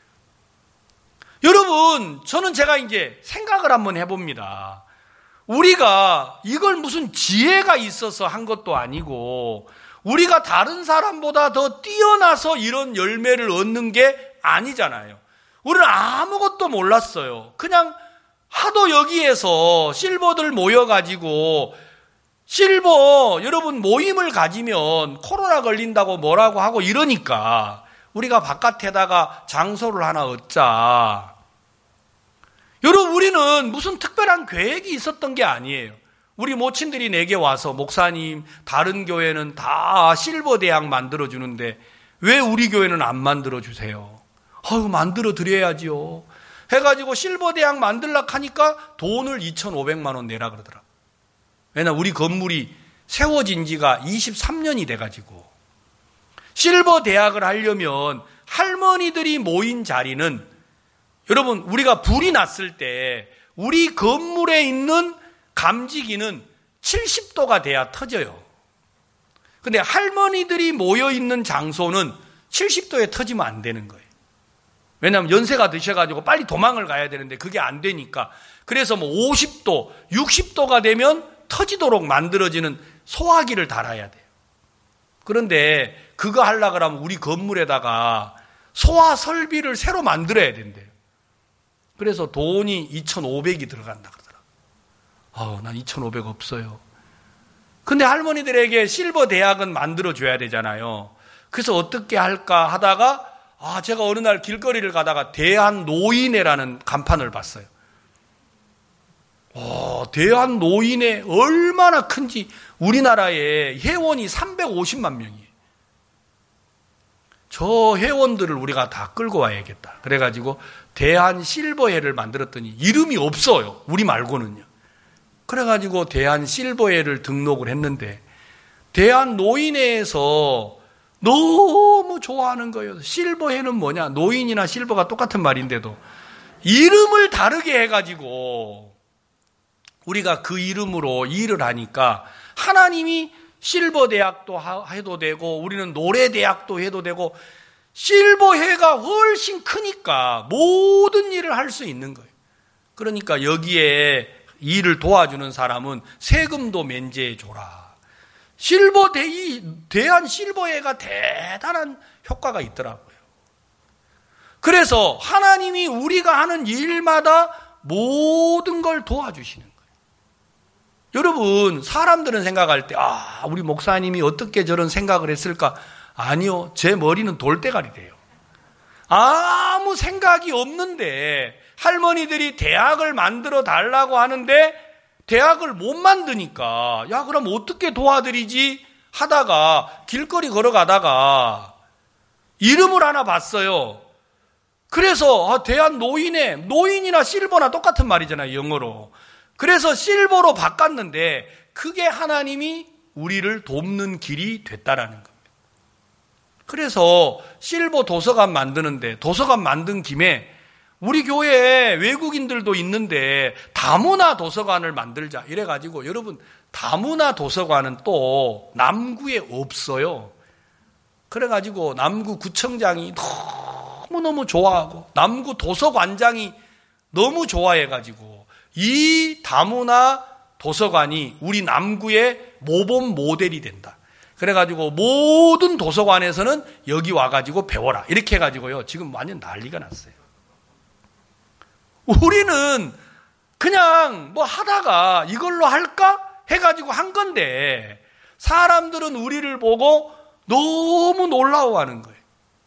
여러분, 저는 제가 이제 생각을 한번 해봅니다. 우리가 이걸 무슨 지혜가 있어서 한 것도 아니고 우리가 다른 사람보다 더 뛰어나서 이런 열매를 얻는 게 아니잖아요. 우리는 아무것도 몰랐어요. 그냥 하도 여기에서 실버들 모여가지고 실버 여러분 모임을 가지면 코로나 걸린다고 뭐라고 하고 이러니까 우리가 바깥에다가 장소를 하나 얻자. 여러분 우리는 무슨 특별한 계획이 있었던 게 아니에요. 우리 모친들이 내게 와서 목사님 다른 교회는 다 실버 대학 만들어주는데 왜 우리 교회는 안 만들어주세요? 만들어 드려야지요. 해가지고 실버 대학 만들려고 하니까 돈을 2,500만 원 내라 그러더라. 왜냐면 우리 건물이 세워진 지가 23년이 돼가지고 실버 대학을 하려면 할머니들이 모인 자리는 여러분 우리가 불이 났을 때 우리 건물에 있는 감지기는 70도가 돼야 터져요. 근데 할머니들이 모여있는 장소는 70도에 터지면 안 되는 거예요. 왜냐하면 연세가 드셔가지고 빨리 도망을 가야 되는데 그게 안 되니까 그래서 뭐 50도, 60도가 되면 터지도록 만들어지는 소화기를 달아야 돼요. 그런데 그거 하려고 그러면 우리 건물에다가 소화 설비를 새로 만들어야 된대요. 그래서 돈이 2,500이 들어간다 그러더라고요. 난 2,500 없어요. 근데 할머니들에게 실버 대학은 만들어줘야 되잖아요. 그래서 어떻게 할까 하다가 제가 어느 날 길거리를 가다가 대한노인회라는 간판을 봤어요. 대한노인회 얼마나 큰지 우리나라에 회원이 350만 명이에요. 저 회원들을 우리가 다 끌고 와야겠다. 그래가지고 대한실버회를 만들었더니 이름이 없어요. 우리 말고는요. 그래가지고 대한실버회를 등록을 했는데 대한노인회에서 너무 좋아하는 거예요. 실버회는 뭐냐? 노인이나 실버가 똑같은 말인데도 이름을 다르게 해가지고 우리가 그 이름으로 일을 하니까 하나님이 실버 대학도 해도 되고 우리는 노래 대학도 해도 되고 실버회가 훨씬 크니까 모든 일을 할 수 있는 거예요. 그러니까 여기에 일을 도와주는 사람은 세금도 면제해 줘라. 대한 실버회가 대단한 효과가 있더라고요. 그래서 하나님이 우리가 하는 일마다 모든 걸 도와주시는 거예요. 여러분, 사람들은 생각할 때, 우리 목사님이 어떻게 저런 생각을 했을까? 아니요, 제 머리는 돌대가리 돼요. 아무 생각이 없는데 할머니들이 대학을 만들어 달라고 하는데 대학을 못 만드니까 그럼 어떻게 도와드리지 하다가 길거리 걸어가다가 이름을 하나 봤어요. 그래서 대한노인회, 노인이나 실버나 똑같은 말이잖아요, 영어로. 그래서 실버로 바꿨는데 그게 하나님이 우리를 돕는 길이 됐다라는 겁니다. 그래서 실버 도서관 만드는데 도서관 만든 김에 우리 교회에 외국인들도 있는데 다문화 도서관을 만들자 이래가지고 여러분 다문화 도서관은 또 남구에 없어요. 그래가지고 남구 구청장이 너무너무 좋아하고 남구 도서관장이 너무 좋아해가지고 이 다문화 도서관이 우리 남구의 모범 모델이 된다. 그래가지고 모든 도서관에서는 여기 와가지고 배워라 이렇게 해가지고요 지금 완전 난리가 났어요. 우리는 그냥 뭐 하다가 이걸로 할까? 해가지고 한 건데 사람들은 우리를 보고 너무 놀라워하는 거예요.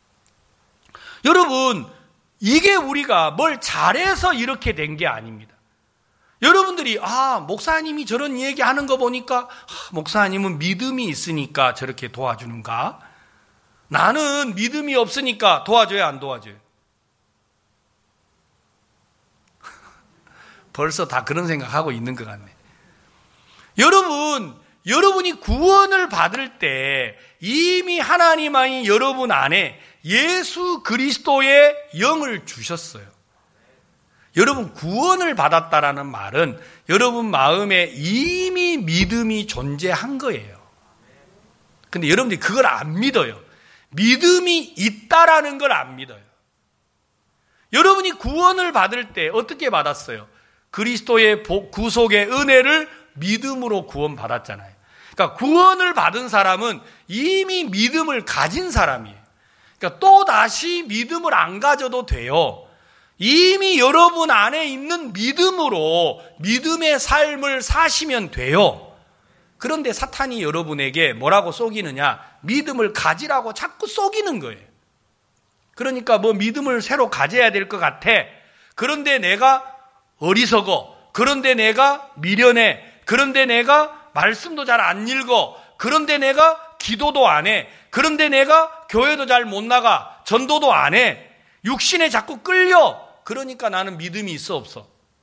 여러분, 이게 우리가 뭘 잘해서 이렇게 된 게 아닙니다. 여러분들이 목사님이 저런 얘기하는 거 보니까 목사님은 믿음이 있으니까 저렇게 도와주는가? 나는 믿음이 없으니까 도와줘야 안 도와줘요? 벌써 다 그런 생각하고 있는 것 같네. 여러분이 구원을 받을 때 이미 하나님이 여러분 안에 예수 그리스도의 영을 주셨어요. 여러분 구원을 받았다라는 말은 여러분 마음에 이미 믿음이 존재한 거예요. 근데 여러분들이 그걸 안 믿어요. 믿음이 있다라는 걸 안 믿어요. 여러분이 구원을 받을 때 어떻게 받았어요? 그리스도의 구속의 은혜를 믿음으로 구원받았잖아요. 그러니까 구원을 받은 사람은 이미 믿음을 가진 사람이에요. 그러니까 또 다시 믿음을 안 가져도 돼요. 이미 여러분 안에 있는 믿음으로 믿음의 삶을 사시면 돼요. 그런데 사탄이 여러분에게 뭐라고 속이느냐? 믿음을 가지라고 자꾸 속이는 거예요. 그러니까 뭐 믿음을 새로 가져야 될 것 같아. 그런데 내가 어리석어. 그런데 내가 미련해. 그런데 내가 말씀도 잘 안 읽어. 그런데 내가 기도도 안 해. 그런데 내가 교회도 잘 못 나가. 전도도 안 해. 육신에 자꾸 끌려. 그러니까 나는 믿음이 있어 없어?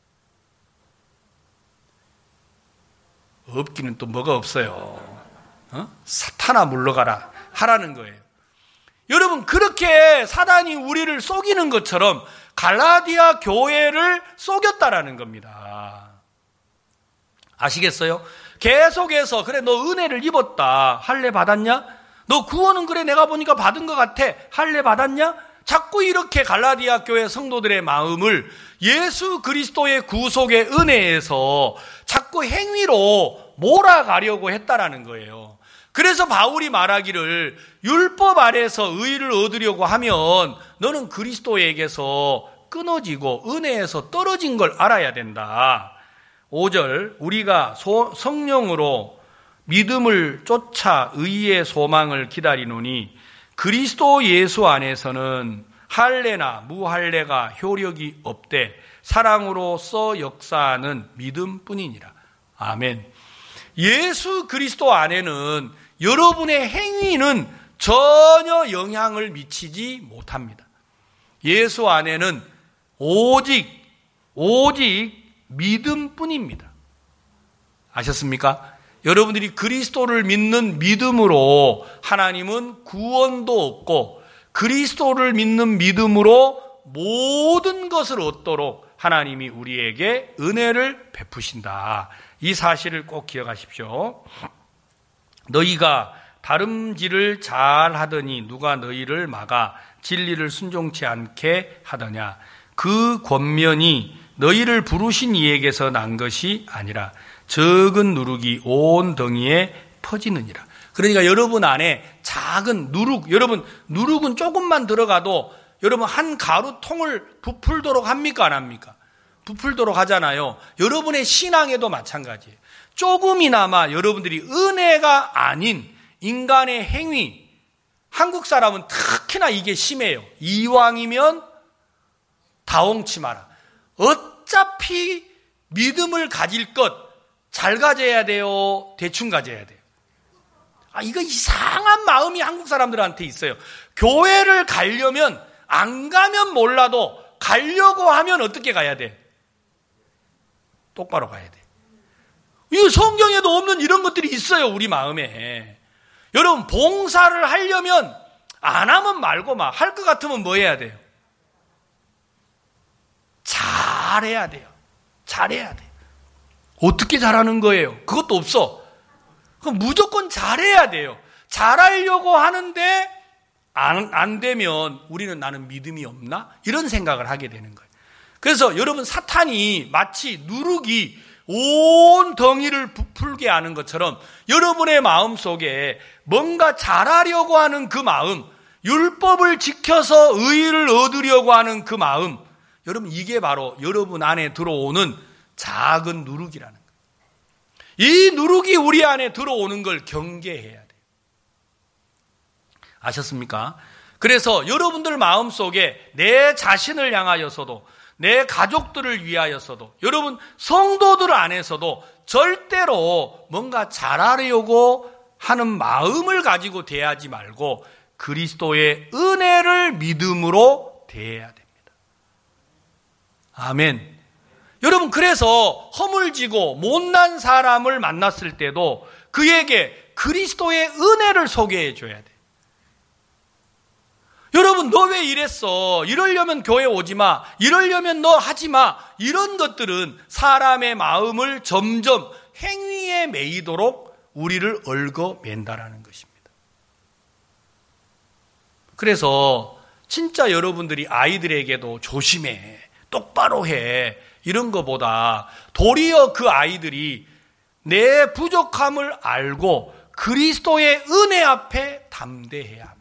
없기는 또 뭐가 없어요. 사탄아 물러가라 하라는 거예요. 여러분 그렇게 사단이 우리를 속이는 것처럼 갈라디아 교회를 속였다라는 겁니다. 아시겠어요? 계속해서 그래 너 은혜를 입었다. 할례 받았냐? 너 구원은 그래 내가 보니까 받은 것 같아. 할례 받았냐? 자꾸 이렇게 갈라디아 교회 성도들의 마음을 예수 그리스도의 구속의 은혜에서 자꾸 행위로 몰아가려고 했다라는 거예요. 그래서 바울이 말하기를 율법 아래서 의를 얻으려고 하면 너는 그리스도에게서 끊어지고 은혜에서 떨어진 걸 알아야 된다. 5절 우리가 성령으로 믿음을 쫓아 의의 소망을 기다리노니 그리스도 예수 안에서는 할례나 무할례가 효력이 없되 사랑으로서 역사하는 믿음뿐이니라. 아멘. 예수 그리스도 안에는 여러분의 행위는 전혀 영향을 미치지 못합니다. 예수 안에는 오직 믿음뿐입니다. 아셨습니까? 여러분들이 그리스도를 믿는 믿음으로 하나님은 구원도 얻고 그리스도를 믿는 믿음으로 모든 것을 얻도록 하나님이 우리에게 은혜를 베푸신다. 이 사실을 꼭 기억하십시오. 너희가 다름질을 잘 하더니 누가 너희를 막아 진리를 순종치 않게 하더냐. 그 권면이 너희를 부르신 이에게서 난 것이 아니라 적은 누룩이 온 덩이에 퍼지느니라. 그러니까 여러분 안에 작은 누룩, 여러분 누룩은 조금만 들어가도 여러분 한 가루통을 부풀도록 합니까 안 합니까? 부풀도록 하잖아요. 여러분의 신앙에도 마찬가지예요. 조금이나마 여러분들이 은혜가 아닌 인간의 행위, 한국 사람은 특히나 이게 심해요. 이왕이면 다홍치 마라. 어차피 믿음을 가질 것 잘 가져야 돼요? 대충 가져야 돼요? 이거 이상한 마음이 한국 사람들한테 있어요. 교회를 가려면 안 가면 몰라도 가려고 하면 어떻게 가야 돼? 똑바로 가야 돼. 이 성경에도 없는 이런 것들이 있어요, 우리 마음에. 여러분, 봉사를 하려면 안 하면 말고 막 할 것 같으면 뭐 해야 돼요? 잘해야 돼요. 잘해야 돼요. 어떻게 잘하는 거예요? 그것도 없어. 그럼 무조건 잘해야 돼요. 잘하려고 하는데 안 되면 우리는 나는 믿음이 없나? 이런 생각을 하게 되는 거예요. 그래서 여러분 사탄이 마치 누룩이 온 덩이를 부풀게 하는 것처럼 여러분의 마음속에 뭔가 잘하려고 하는 그 마음, 율법을 지켜서 의의를 얻으려고 하는 그 마음, 여러분, 이게 바로 여러분 안에 들어오는 작은 누룩이라는 거예요. 이 누룩이 우리 안에 들어오는 걸 경계해야 돼요. 아셨습니까? 그래서 여러분들 마음속에 내 자신을 향하여서도, 내 가족들을 위하여서도, 여러분 성도들 안에서도 절대로 뭔가 잘하려고 하는 마음을 가지고 대하지 말고 그리스도의 은혜를 믿음으로 대해야 됩니다. 아멘. 여러분, 그래서 허물지고 못난 사람을 만났을 때도 그에게 그리스도의 은혜를 소개해 줘야 돼. 여러분, 너 왜 이랬어? 이러려면 교회 오지 마. 이러려면 너 하지 마. 이런 것들은 사람의 마음을 점점 행위에 매이도록 우리를 얽어맨다라는 것입니다. 그래서 진짜 여러분들이 아이들에게도 조심해, 똑바로 해, 이런 것보다 도리어 그 아이들이 내 부족함을 알고 그리스도의 은혜 앞에 담대해야 합니다.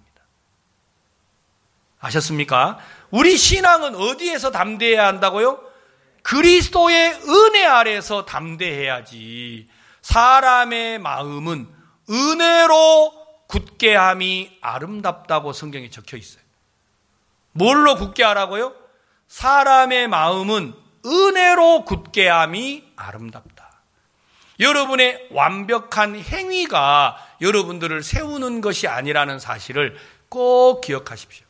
아셨습니까? 우리 신앙은 어디에서 담대해야 한다고요? 그리스도의 은혜 아래서 담대해야지. 사람의 마음은 은혜로 굳게 함이 아름답다고 성경에 적혀 있어요. 뭘로 굳게 하라고요? 사람의 마음은 은혜로 굳게 함이 아름답다. 여러분의 완벽한 행위가 여러분들을 세우는 것이 아니라는 사실을 꼭 기억하십시오.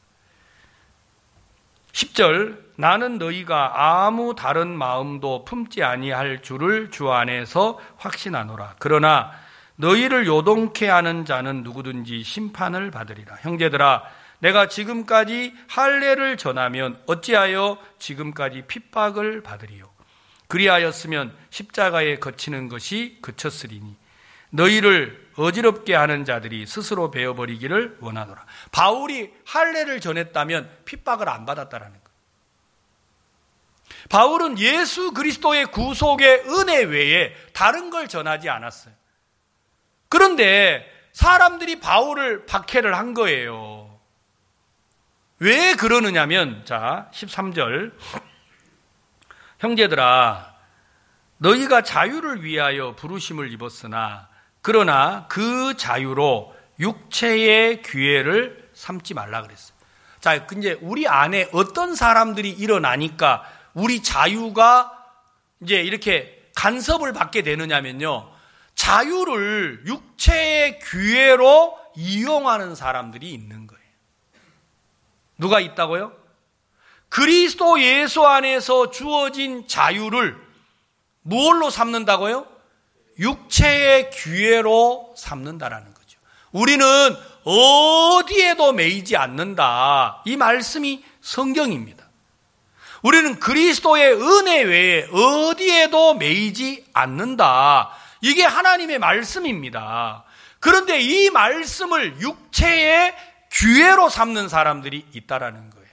10절, 나는 너희가 아무 다른 마음도 품지 아니할 줄을 주 안에서 확신하노라. 그러나 너희를 요동케 하는 자는 누구든지 심판을 받으리라. 형제들아, 내가 지금까지 할례를 전하면 어찌하여 지금까지 핍박을 받으리요? 그리하였으면 십자가에 거치는 것이 그쳤으리니 너희를 어지럽게 하는 자들이 스스로 베어버리기를 원하노라. 바울이 할례를 전했다면 핍박을 안 받았다라는 거예요. 바울은 예수 그리스도의 구속의 은혜 외에 다른 걸 전하지 않았어요. 그런데 사람들이 바울을 박해를 한 거예요. 왜 그러느냐면, 자, 13절. 형제들아, 너희가 자유를 위하여 부르심을 입었으나 그러나 그 자유로 육체의 기회를 삼지 말라 그랬어요. 자, 이제 우리 안에 어떤 사람들이 일어나니까 우리 자유가 이제 이렇게 간섭을 받게 되느냐면요, 자유를 육체의 기회로 이용하는 사람들이 있는 거예요. 누가 있다고요? 그리스도 예수 안에서 주어진 자유를 무엇로 삼는다고요? 육체의 기회로 삼는다라는 거죠. 우리는 어디에도 매이지 않는다. 이 말씀이 성경입니다. 우리는 그리스도의 은혜 외에 어디에도 매이지 않는다. 이게 하나님의 말씀입니다. 그런데 이 말씀을 육체의 기회로 삼는 사람들이 있다라는 거예요.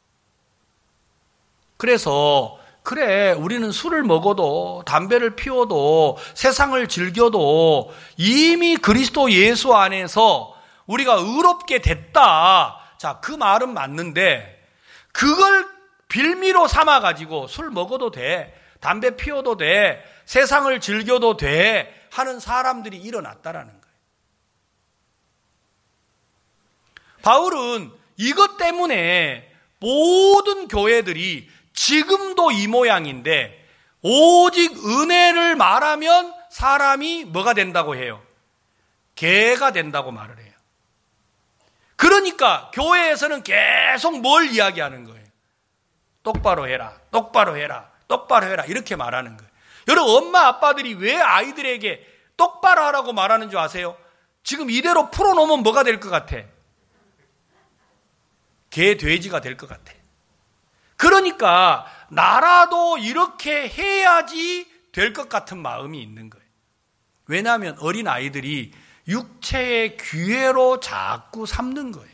그래서 그래, 우리는 술을 먹어도 담배를 피워도 세상을 즐겨도 이미 그리스도 예수 안에서 우리가 의롭게 됐다. 자, 그 말은 맞는데 그걸 빌미로 삼아가지고 술 먹어도 돼, 담배 피워도 돼, 세상을 즐겨도 돼 하는 사람들이 일어났다라는 거예요. 바울은 이것 때문에 모든 교회들이 지금도 이 모양인데 오직 은혜를 말하면 사람이 뭐가 된다고 해요? 개가 된다고 말을 해요. 그러니까 교회에서는 계속 뭘 이야기하는 거예요? 똑바로 해라, 똑바로 해라, 똑바로 해라 이렇게 말하는 거예요. 여러분, 엄마 아빠들이 왜 아이들에게 똑바로 하라고 말하는 줄 아세요? 지금 이대로 풀어놓으면 뭐가 될 것 같아? 개, 돼지가 될 것 같아. 그러니까 나라도 이렇게 해야지 될 것 같은 마음이 있는 거예요. 왜냐하면 어린 아이들이 육체의 기회로 자꾸 삼는 거예요.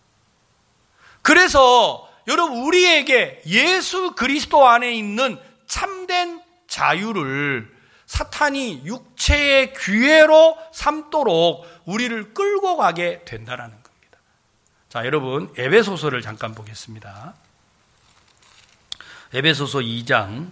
그래서 여러분, 우리에게 예수 그리스도 안에 있는 참된 자유를 사탄이 육체의 기회로 삼도록 우리를 끌고 가게 된다는 겁니다. 자, 여러분, 에베소서를 잠깐 보겠습니다. 에베소서 2장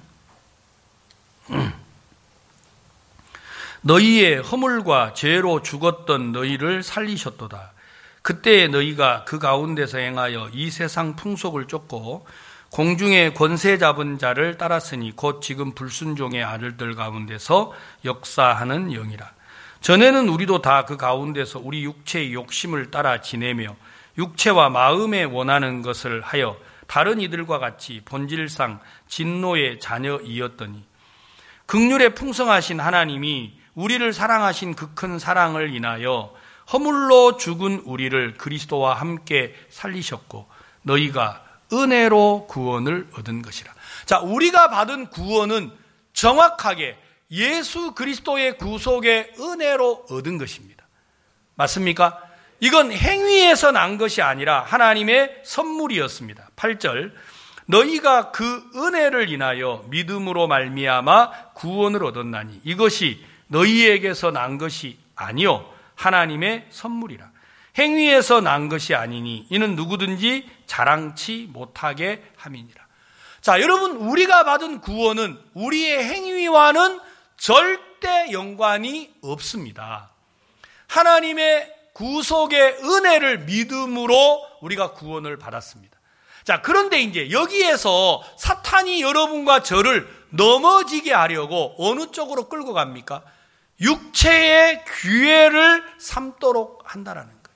너희의 허물과 죄로 죽었던 너희를 살리셨도다. 그때 너희가 그 가운데서 행하여 이 세상 풍속을 쫓고 공중의 권세 잡은 자를 따랐으니 곧 지금 불순종의 아들들 가운데서 역사하는 영이라. 전에는 우리도 다 그 가운데서 우리 육체의 욕심을 따라 지내며 육체와 마음에 원하는 것을 하여 다른 이들과 같이 본질상 진노의 자녀이었더니 긍휼에 풍성하신 하나님이 우리를 사랑하신 그 큰 사랑을 인하여 허물로 죽은 우리를 그리스도와 함께 살리셨고 너희가 은혜로 구원을 얻은 것이라. 자, 우리가 받은 구원은 정확하게 예수 그리스도의 구속의 은혜로 얻은 것입니다. 맞습니까? 이건 행위에서 난 것이 아니라 하나님의 선물이었습니다. 8절 너희가 그 은혜를 인하여 믿음으로 말미암아 구원을 얻었나니 이것이 너희에게서 난 것이 아니요 하나님의 선물이라. 행위에서 난 것이 아니니 이는 누구든지 자랑치 못하게 함이니라. 자, 여러분, 우리가 받은 구원은 우리의 행위와는 절대 연관이 없습니다. 하나님의 구속의 은혜를 믿음으로 우리가 구원을 받았습니다. 자, 그런데 이제 여기에서 사탄이 여러분과 저를 넘어지게 하려고 어느 쪽으로 끌고 갑니까? 육체의 기회를 삼도록 한다라는 거예요.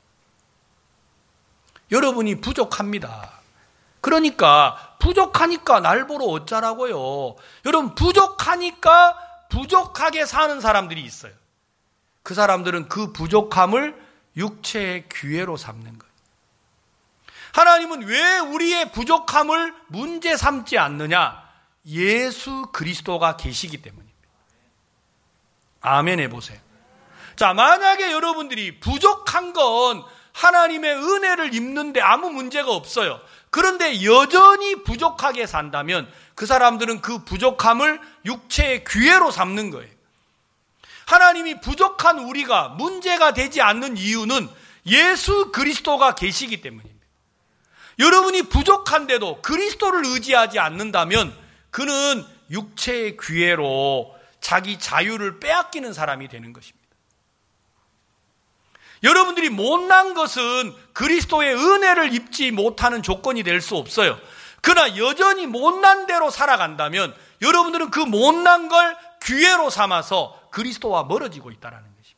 여러분이 부족합니다. 그러니까 부족하니까 날 보러 어쩌라고요. 여러분, 부족하니까 부족하게 사는 사람들이 있어요. 그 사람들은 그 부족함을 육체의 기회로 삼는 거예요. 하나님은 왜 우리의 부족함을 문제 삼지 않느냐? 예수 그리스도가 계시기 때문입니다. 아멘 해보세요. 자, 만약에 여러분들이 부족한 건 하나님의 은혜를 입는데 아무 문제가 없어요. 그런데 여전히 부족하게 산다면 그 사람들은 그 부족함을 육체의 기회로 삼는 거예요. 하나님이 부족한 우리가 문제가 되지 않는 이유는 예수 그리스도가 계시기 때문입니다. 여러분이 부족한데도 그리스도를 의지하지 않는다면 그는 육체의 기회로 자기 자유를 빼앗기는 사람이 되는 것입니다. 여러분들이 못난 것은 그리스도의 은혜를 입지 못하는 조건이 될 수 없어요. 그러나 여전히 못난 대로 살아간다면 여러분들은 그 못난 걸 기회로 삼아서 그리스도와 멀어지고 있다는 것입니다.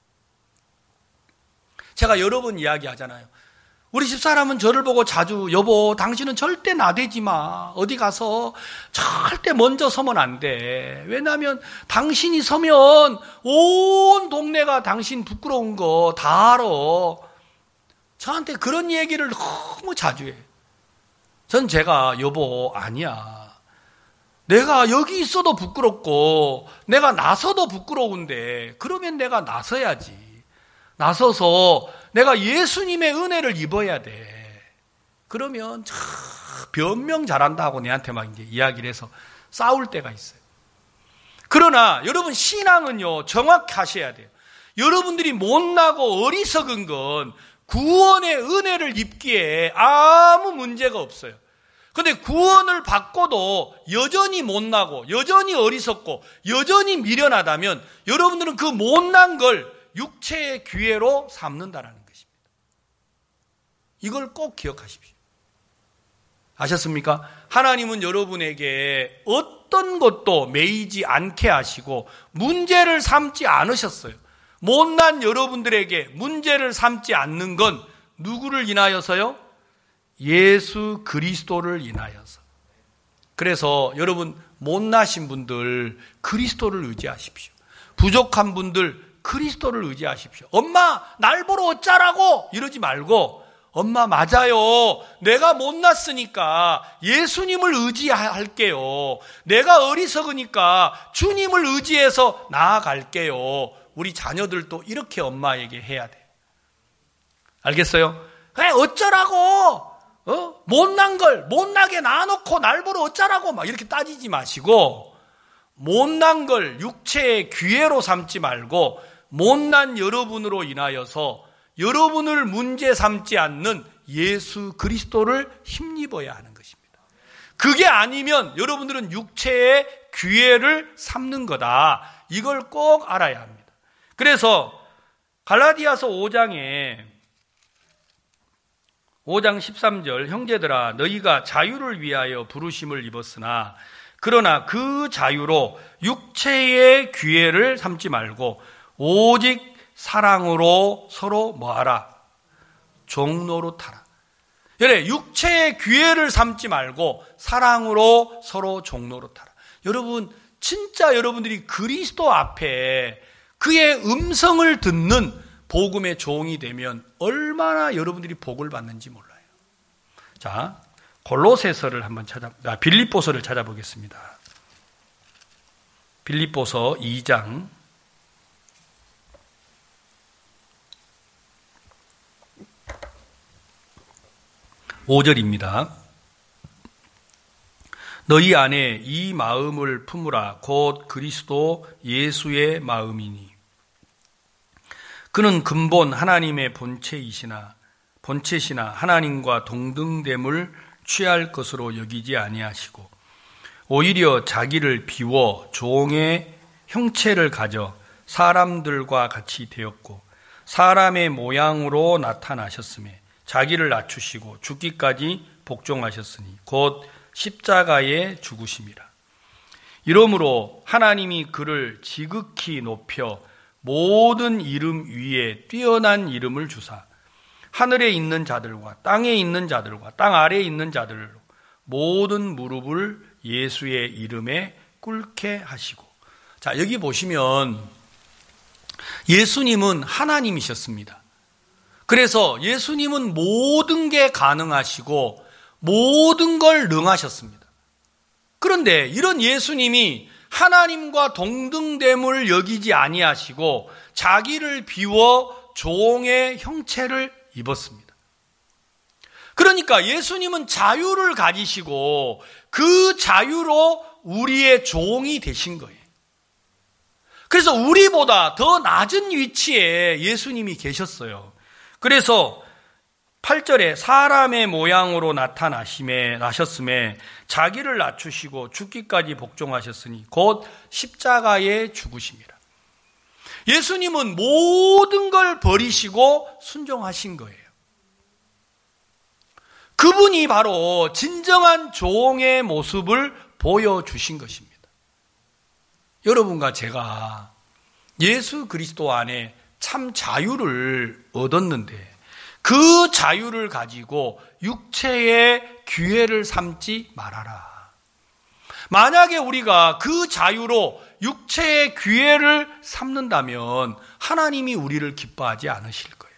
제가 여러 번 이야기하잖아요. 우리 집사람은 저를 보고 자주 여보 당신은 절대 나대지 마. 어디 가서 절대 먼저 서면 안 돼. 왜냐하면 당신이 서면 온 동네가 당신 부끄러운 거 다 알아. 저한테 그런 얘기를 너무 자주 해요. 전 제가 여보 아니야. 내가 여기 있어도 부끄럽고 내가 나서도 부끄러운데 그러면 내가 나서야지. 나서서 내가 예수님의 은혜를 입어야 돼. 그러면 참 변명 잘한다 하고 내한테 막 이제 이야기를 해서 싸울 때가 있어요. 그러나 여러분 신앙은요 정확히 하셔야 돼요. 여러분들이 못나고 어리석은 건 구원의 은혜를 입기에 아무 문제가 없어요. 그런데 구원을 받고도 여전히 못나고 여전히 어리석고 여전히 미련하다면 여러분들은 그 못난 걸 육체의 기회로 삼는다라는 것입니다. 이걸 꼭 기억하십시오. 아셨습니까? 하나님은 여러분에게 어떤 것도 매이지 않게 하시고 문제를 삼지 않으셨어요. 못난 여러분들에게 문제를 삼지 않는 건 누구를 인하여서요? 예수 그리스도를 인하여서. 그래서 여러분 못나신 분들 그리스도를 의지하십시오. 부족한 분들 그리스도를 의지하십시오. 엄마 날 보러 어쩌라고 이러지 말고 엄마 맞아요. 내가 못났으니까 예수님을 의지할게요. 내가 어리석으니까 주님을 의지해서 나아갈게요. 우리 자녀들도 이렇게 엄마에게 해야 돼. 알겠어요? 그래 어쩌라고 못난 걸 못나게 놔놓고 날 보러 어쩌라고 막 이렇게 따지지 마시고 못난 걸 육체의 기회로 삼지 말고 못난 여러분으로 인하여서 여러분을 문제 삼지 않는 예수 그리스도를 힘입어야 하는 것입니다. 그게 아니면 여러분들은 육체의 규례를 삼는 거다. 이걸 꼭 알아야 합니다. 그래서 갈라디아서 5장 13절, 형제들아 너희가 자유를 위하여 부르심을 입었으나 그러나 그 자유로 육체의 규례를 삼지 말고 오직 사랑으로 서로 뭐하라? 종노릇하라. 그래, 육체의 규례를 삼지 말고 사랑으로 서로 종노릇하라. 여러분, 진짜 여러분들이 그리스도 앞에 그의 음성을 듣는 복음의 종이 되면 얼마나 여러분들이 복을 받는지 몰라요. 자, 골로새서를 한번 빌립보서를 찾아보겠습니다. 빌립보서 2장 5절입니다. 너희 안에 이 마음을 품으라. 곧 그리스도 예수의 마음이니 그는 근본 하나님의 본체시나 하나님과 동등됨을 취할 것으로 여기지 아니하시고 오히려 자기를 비워 종의 형체를 가져 사람들과 같이 되었고 사람의 모양으로 나타나셨으며 자기를 낮추시고 죽기까지 복종하셨으니 곧 십자가에 죽으심이라. 이러므로 하나님이 그를 지극히 높여 모든 이름 위에 뛰어난 이름을 주사 하늘에 있는 자들과 땅에 있는 자들과 땅 아래에 있는 자들로 모든 무릎을 예수의 이름에 꿇게 하시고. 자, 여기 보시면 예수님은 하나님이셨습니다. 그래서 예수님은 모든 게 가능하시고 모든 걸 능하셨습니다. 그런데 이런 예수님이 하나님과 동등됨을 여기지 아니하시고 자기를 비워 종의 형체를 입었습니다. 그러니까 예수님은 자유를 가지시고 그 자유로 우리의 종이 되신 거예요. 그래서 우리보다 더 낮은 위치에 예수님이 계셨어요. 그래서 8절에 사람의 모양으로 나셨음에 자기를 낮추시고 죽기까지 복종하셨으니 곧 십자가에 죽으심이라. 예수님은 모든 걸 버리시고 순종하신 거예요. 그분이 바로 진정한 종의 모습을 보여주신 것입니다. 여러분과 제가 예수 그리스도 안에 참 자유를 얻었는데 그 자유를 가지고 육체의 규례를 삼지 말아라. 만약에 우리가 그 자유로 육체의 규례를 삼는다면 하나님이 우리를 기뻐하지 않으실 거예요.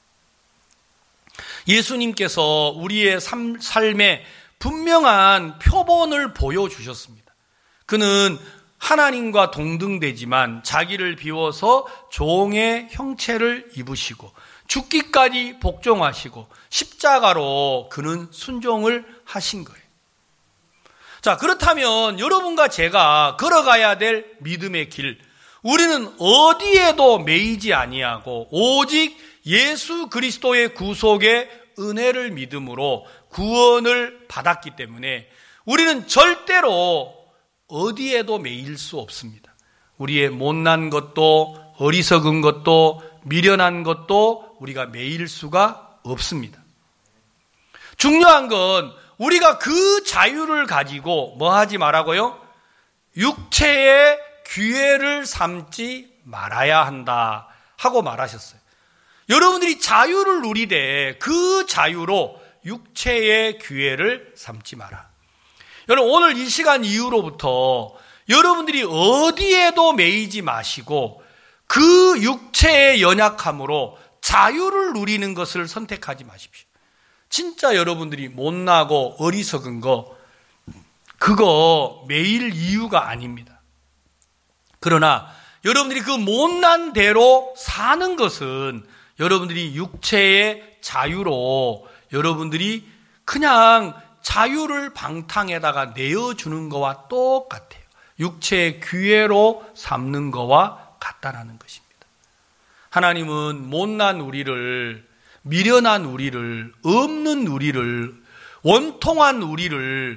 예수님께서 우리의 삶에 분명한 표본을 보여주셨습니다. 그는 하나님과 동등되지만 자기를 비워서 종의 형체를 입으시고 죽기까지 복종하시고 십자가로 그는 순종을 하신 거예요. 자, 그렇다면 여러분과 제가 걸어가야 될 믿음의 길, 우리는 어디에도 매이지 아니하고 오직 예수 그리스도의 구속의 은혜를 믿음으로 구원을 받았기 때문에 우리는 절대로 어디에도 매일 수 없습니다. 우리의 못난 것도 어리석은 것도 미련한 것도 우리가 매일 수가 없습니다. 중요한 건 우리가 그 자유를 가지고 뭐 하지 말라고요? 육체의 규례를 삼지 말아야 한다 하고 말하셨어요. 여러분들이 자유를 누리되 그 자유로 육체의 규례를 삼지 마라. 여러분, 오늘 이 시간 이후로부터 여러분들이 어디에도 매이지 마시고 그 육체의 연약함으로 자유를 누리는 것을 선택하지 마십시오. 진짜 여러분들이 못나고 어리석은 거, 그거 매일 이유가 아닙니다. 그러나 여러분들이 그 못난 대로 사는 것은 여러분들이 육체의 자유로 여러분들이 그냥 자유를 방탕에다가 내어주는 거와 똑같아요. 육체의 규례로 삼는 거와 같다라는 것입니다. 하나님은 못난 우리를, 미련한 우리를, 없는 우리를, 원통한 우리를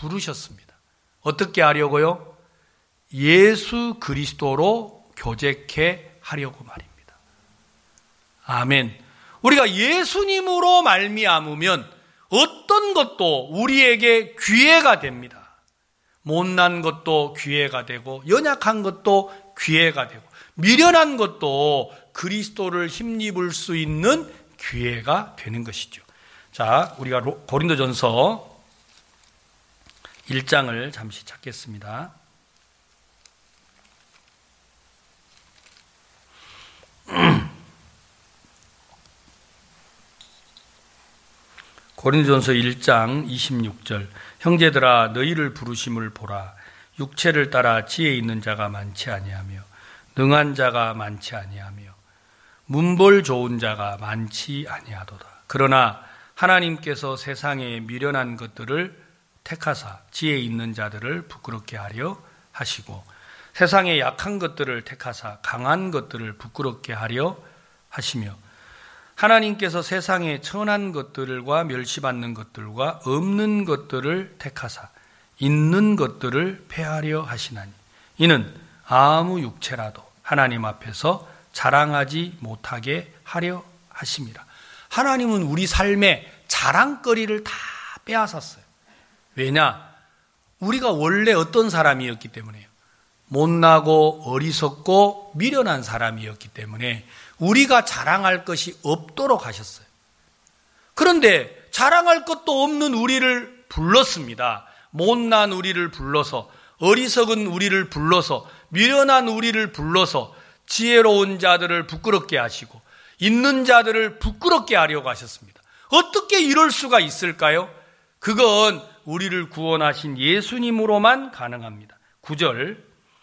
부르셨습니다. 어떻게 하려고요? 예수 그리스도로 교제케 하려고 말입니다. 아멘. 우리가 예수님으로 말미암으면 어떤 것도 우리에게 기회가 됩니다. 못난 것도 기회가 되고 연약한 것도 기회가 되고 미련한 것도 그리스도를 힘입을 수 있는 기회가 되는 것이죠. 자, 우리가 고린도전서 1장을 잠시 찾겠습니다. 고린도전서 1장 26절 형제들아 너희를 부르심을 보라 육체를 따라 지혜 있는 자가 많지 아니하며 능한 자가 많지 아니하며 문벌 좋은 자가 많지 아니하도다. 그러나 하나님께서 세상에 미련한 것들을 택하사 지혜 있는 자들을 부끄럽게 하려 하시고 세상에 약한 것들을 택하사 강한 것들을 부끄럽게 하려 하시며 하나님께서 세상에 천한 것들과 멸시받는 것들과 없는 것들을 택하사 있는 것들을 폐하려 하시나니 이는 아무 육체라도 하나님 앞에서 자랑하지 못하게 하려 하심이라. 하나님은 우리 삶에 자랑거리를 다 빼앗았어요. 왜냐? 우리가 원래 어떤 사람이었기 때문에요. 못나고 어리석고 미련한 사람이었기 때문에 우리가 자랑할 것이 없도록 하셨어요. 그런데 자랑할 것도 없는 우리를 불렀습니다. 못난 우리를 불러서, 어리석은 우리를 불러서, 미련한 우리를 불러서 지혜로운 자들을 부끄럽게 하시고 있는 자들을 부끄럽게 하려고 하셨습니다. 어떻게 이럴 수가 있을까요? 그건 우리를 구원하신 예수님으로만 가능합니다. 9절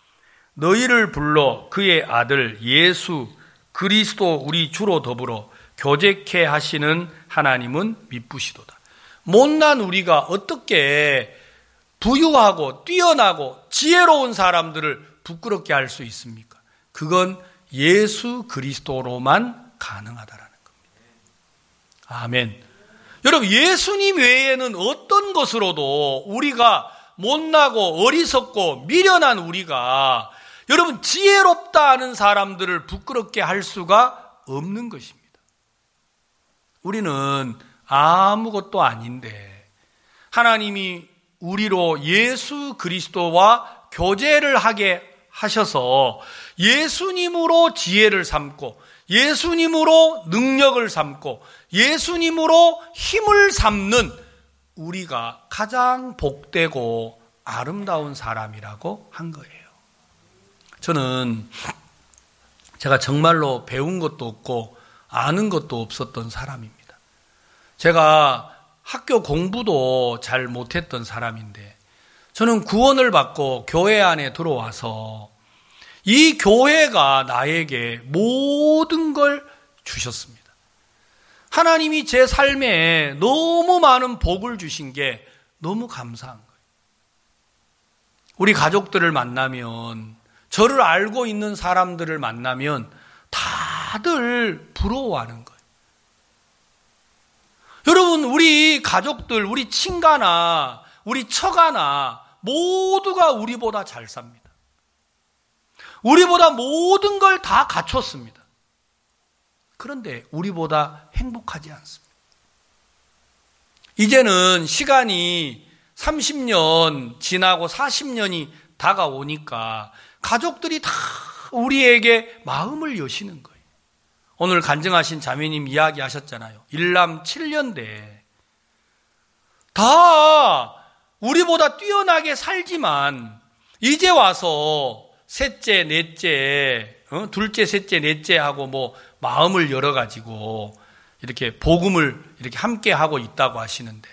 너희를 불러 그의 아들 예수 그리스도 우리 주로 더불어 교제케 하시는 하나님은 미쁘시도다. 못난 우리가 어떻게 부유하고 뛰어나고 지혜로운 사람들을 부끄럽게 할 수 있습니까? 그건 예수 그리스도로만 가능하다라는 겁니다. 아멘. 여러분, 예수님 외에는 어떤 것으로도 우리가 못나고 어리석고 미련한 우리가 여러분 지혜롭다 하는 사람들을 부끄럽게 할 수가 없는 것입니다. 우리는 아무것도 아닌데 하나님이 우리로 예수 그리스도와 교제를 하게 하셔서 예수님으로 지혜를 삼고 예수님으로 능력을 삼고 예수님으로 힘을 삼는 우리가 가장 복되고 아름다운 사람이라고 한 거예요. 저는 제가 정말로 배운 것도 없고 아는 것도 없었던 사람입니다. 제가 학교 공부도 잘 못했던 사람인데 저는 구원을 받고 교회 안에 들어와서 이 교회가 나에게 모든 걸 주셨습니다. 하나님이 제 삶에 너무 많은 복을 주신 게 너무 감사한 거예요. 우리 가족들을 만나면 저를 알고 있는 사람들을 만나면 다들 부러워하는 거예요. 여러분, 우리 가족들, 우리 친가나 우리 처가나 모두가 우리보다 잘 삽니다. 우리보다 모든 걸 다 갖췄습니다. 그런데 우리보다 행복하지 않습니다. 이제는 시간이 30년 지나고 40년이 다가오니까 가족들이 다 우리에게 마음을 여시는 거예요. 오늘 간증하신 자매님 이야기 하셨잖아요. 일남 7년대. 다 우리보다 뛰어나게 살지만 이제 와서 셋째, 넷째, 둘째, 셋째, 넷째 하고 뭐 마음을 열어가지고 이렇게 복음을 이렇게 함께 하고 있다고 하시는데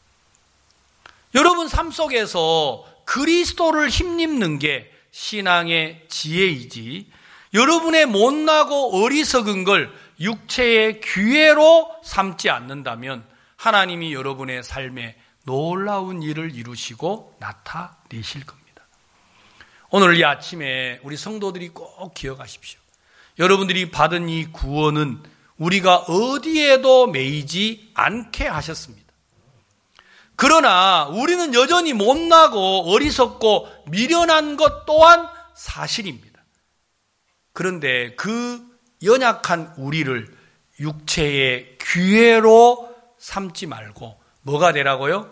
여러분 삶 속에서 그리스도를 힘입는 게 신앙의 지혜이지 여러분의 못나고 어리석은 걸 육체의 기회로 삼지 않는다면 하나님이 여러분의 삶에 놀라운 일을 이루시고 나타내실 겁니다. 오늘 이 아침에 우리 성도들이 꼭 기억하십시오. 여러분들이 받은 이 구원은 우리가 어디에도 매이지 않게 하셨습니다. 그러나 우리는 여전히 못나고 어리석고 미련한 것 또한 사실입니다. 그런데 그 연약한 우리를 육체의 기회로 삼지 말고 뭐가 되라고요?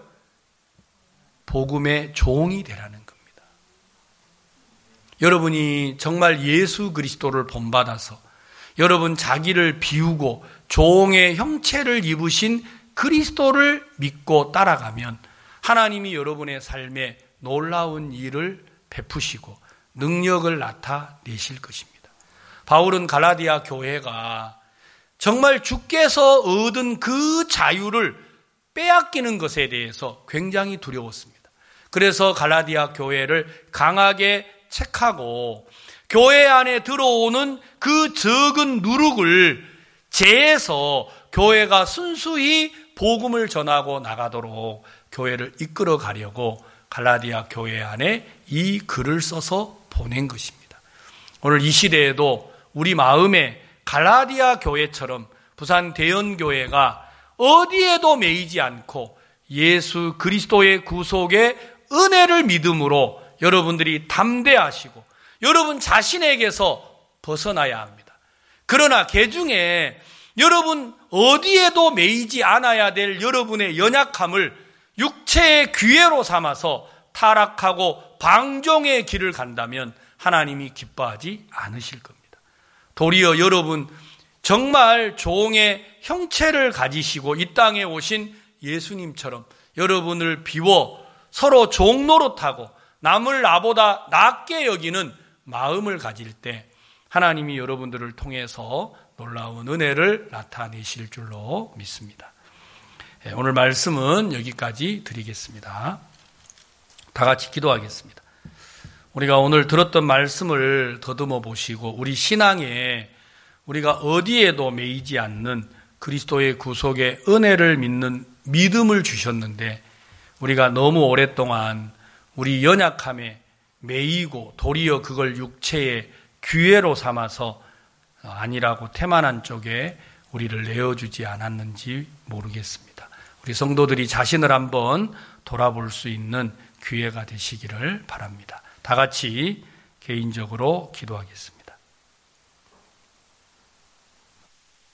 복음의 종이 되라는 겁니다. 여러분이 정말 예수 그리스도를 본받아서 여러분 자기를 비우고 종의 형체를 입으신 그리스도를 믿고 따라가면 하나님이 여러분의 삶에 놀라운 일을 베푸시고 능력을 나타내실 것입니다. 바울은 갈라디아 교회가 정말 주께서 얻은 그 자유를 빼앗기는 것에 대해서 굉장히 두려웠습니다. 그래서 갈라디아 교회를 강하게 책하고 교회 안에 들어오는 그 적은 누룩을 제해서 교회가 순수히 복음을 전하고 나가도록 교회를 이끌어 가려고 갈라디아 교회 안에 이 글을 써서 보낸 것입니다. 오늘 이 시대에도 우리 마음에 갈라디아 교회처럼 부산 대연교회가 어디에도 매이지 않고 예수 그리스도의 구속의 은혜를 믿음으로 여러분들이 담대하시고 여러분 자신에게서 벗어나야 합니다. 그러나 그중에 여러분 어디에도 매이지 않아야 될 여러분의 연약함을 육체의 기회로 삼아서 타락하고 방종의 길을 간다면 하나님이 기뻐하지 않으실 겁니다. 도리어 여러분 정말 종의 형체를 가지시고 이 땅에 오신 예수님처럼 여러분을 비워 서로 종 노릇하고 남을 나보다 낮게 여기는 마음을 가질 때 하나님이 여러분들을 통해서 놀라운 은혜를 나타내실 줄로 믿습니다. 오늘 말씀은 여기까지 드리겠습니다. 다 같이 기도하겠습니다. 우리가 오늘 들었던 말씀을 더듬어 보시고 우리 신앙에 우리가 어디에도 매이지 않는 그리스도의 구속의 은혜를 믿는 믿음을 주셨는데 우리가 너무 오랫동안 우리 연약함에 매이고 도리어 그걸 육체의 기회로 삼아서 아니라고 태만한 쪽에 우리를 내어주지 않았는지 모르겠습니다. 우리 성도들이 자신을 한번 돌아볼 수 있는 기회가 되시기를 바랍니다. 다 같이 개인적으로 기도하겠습니다.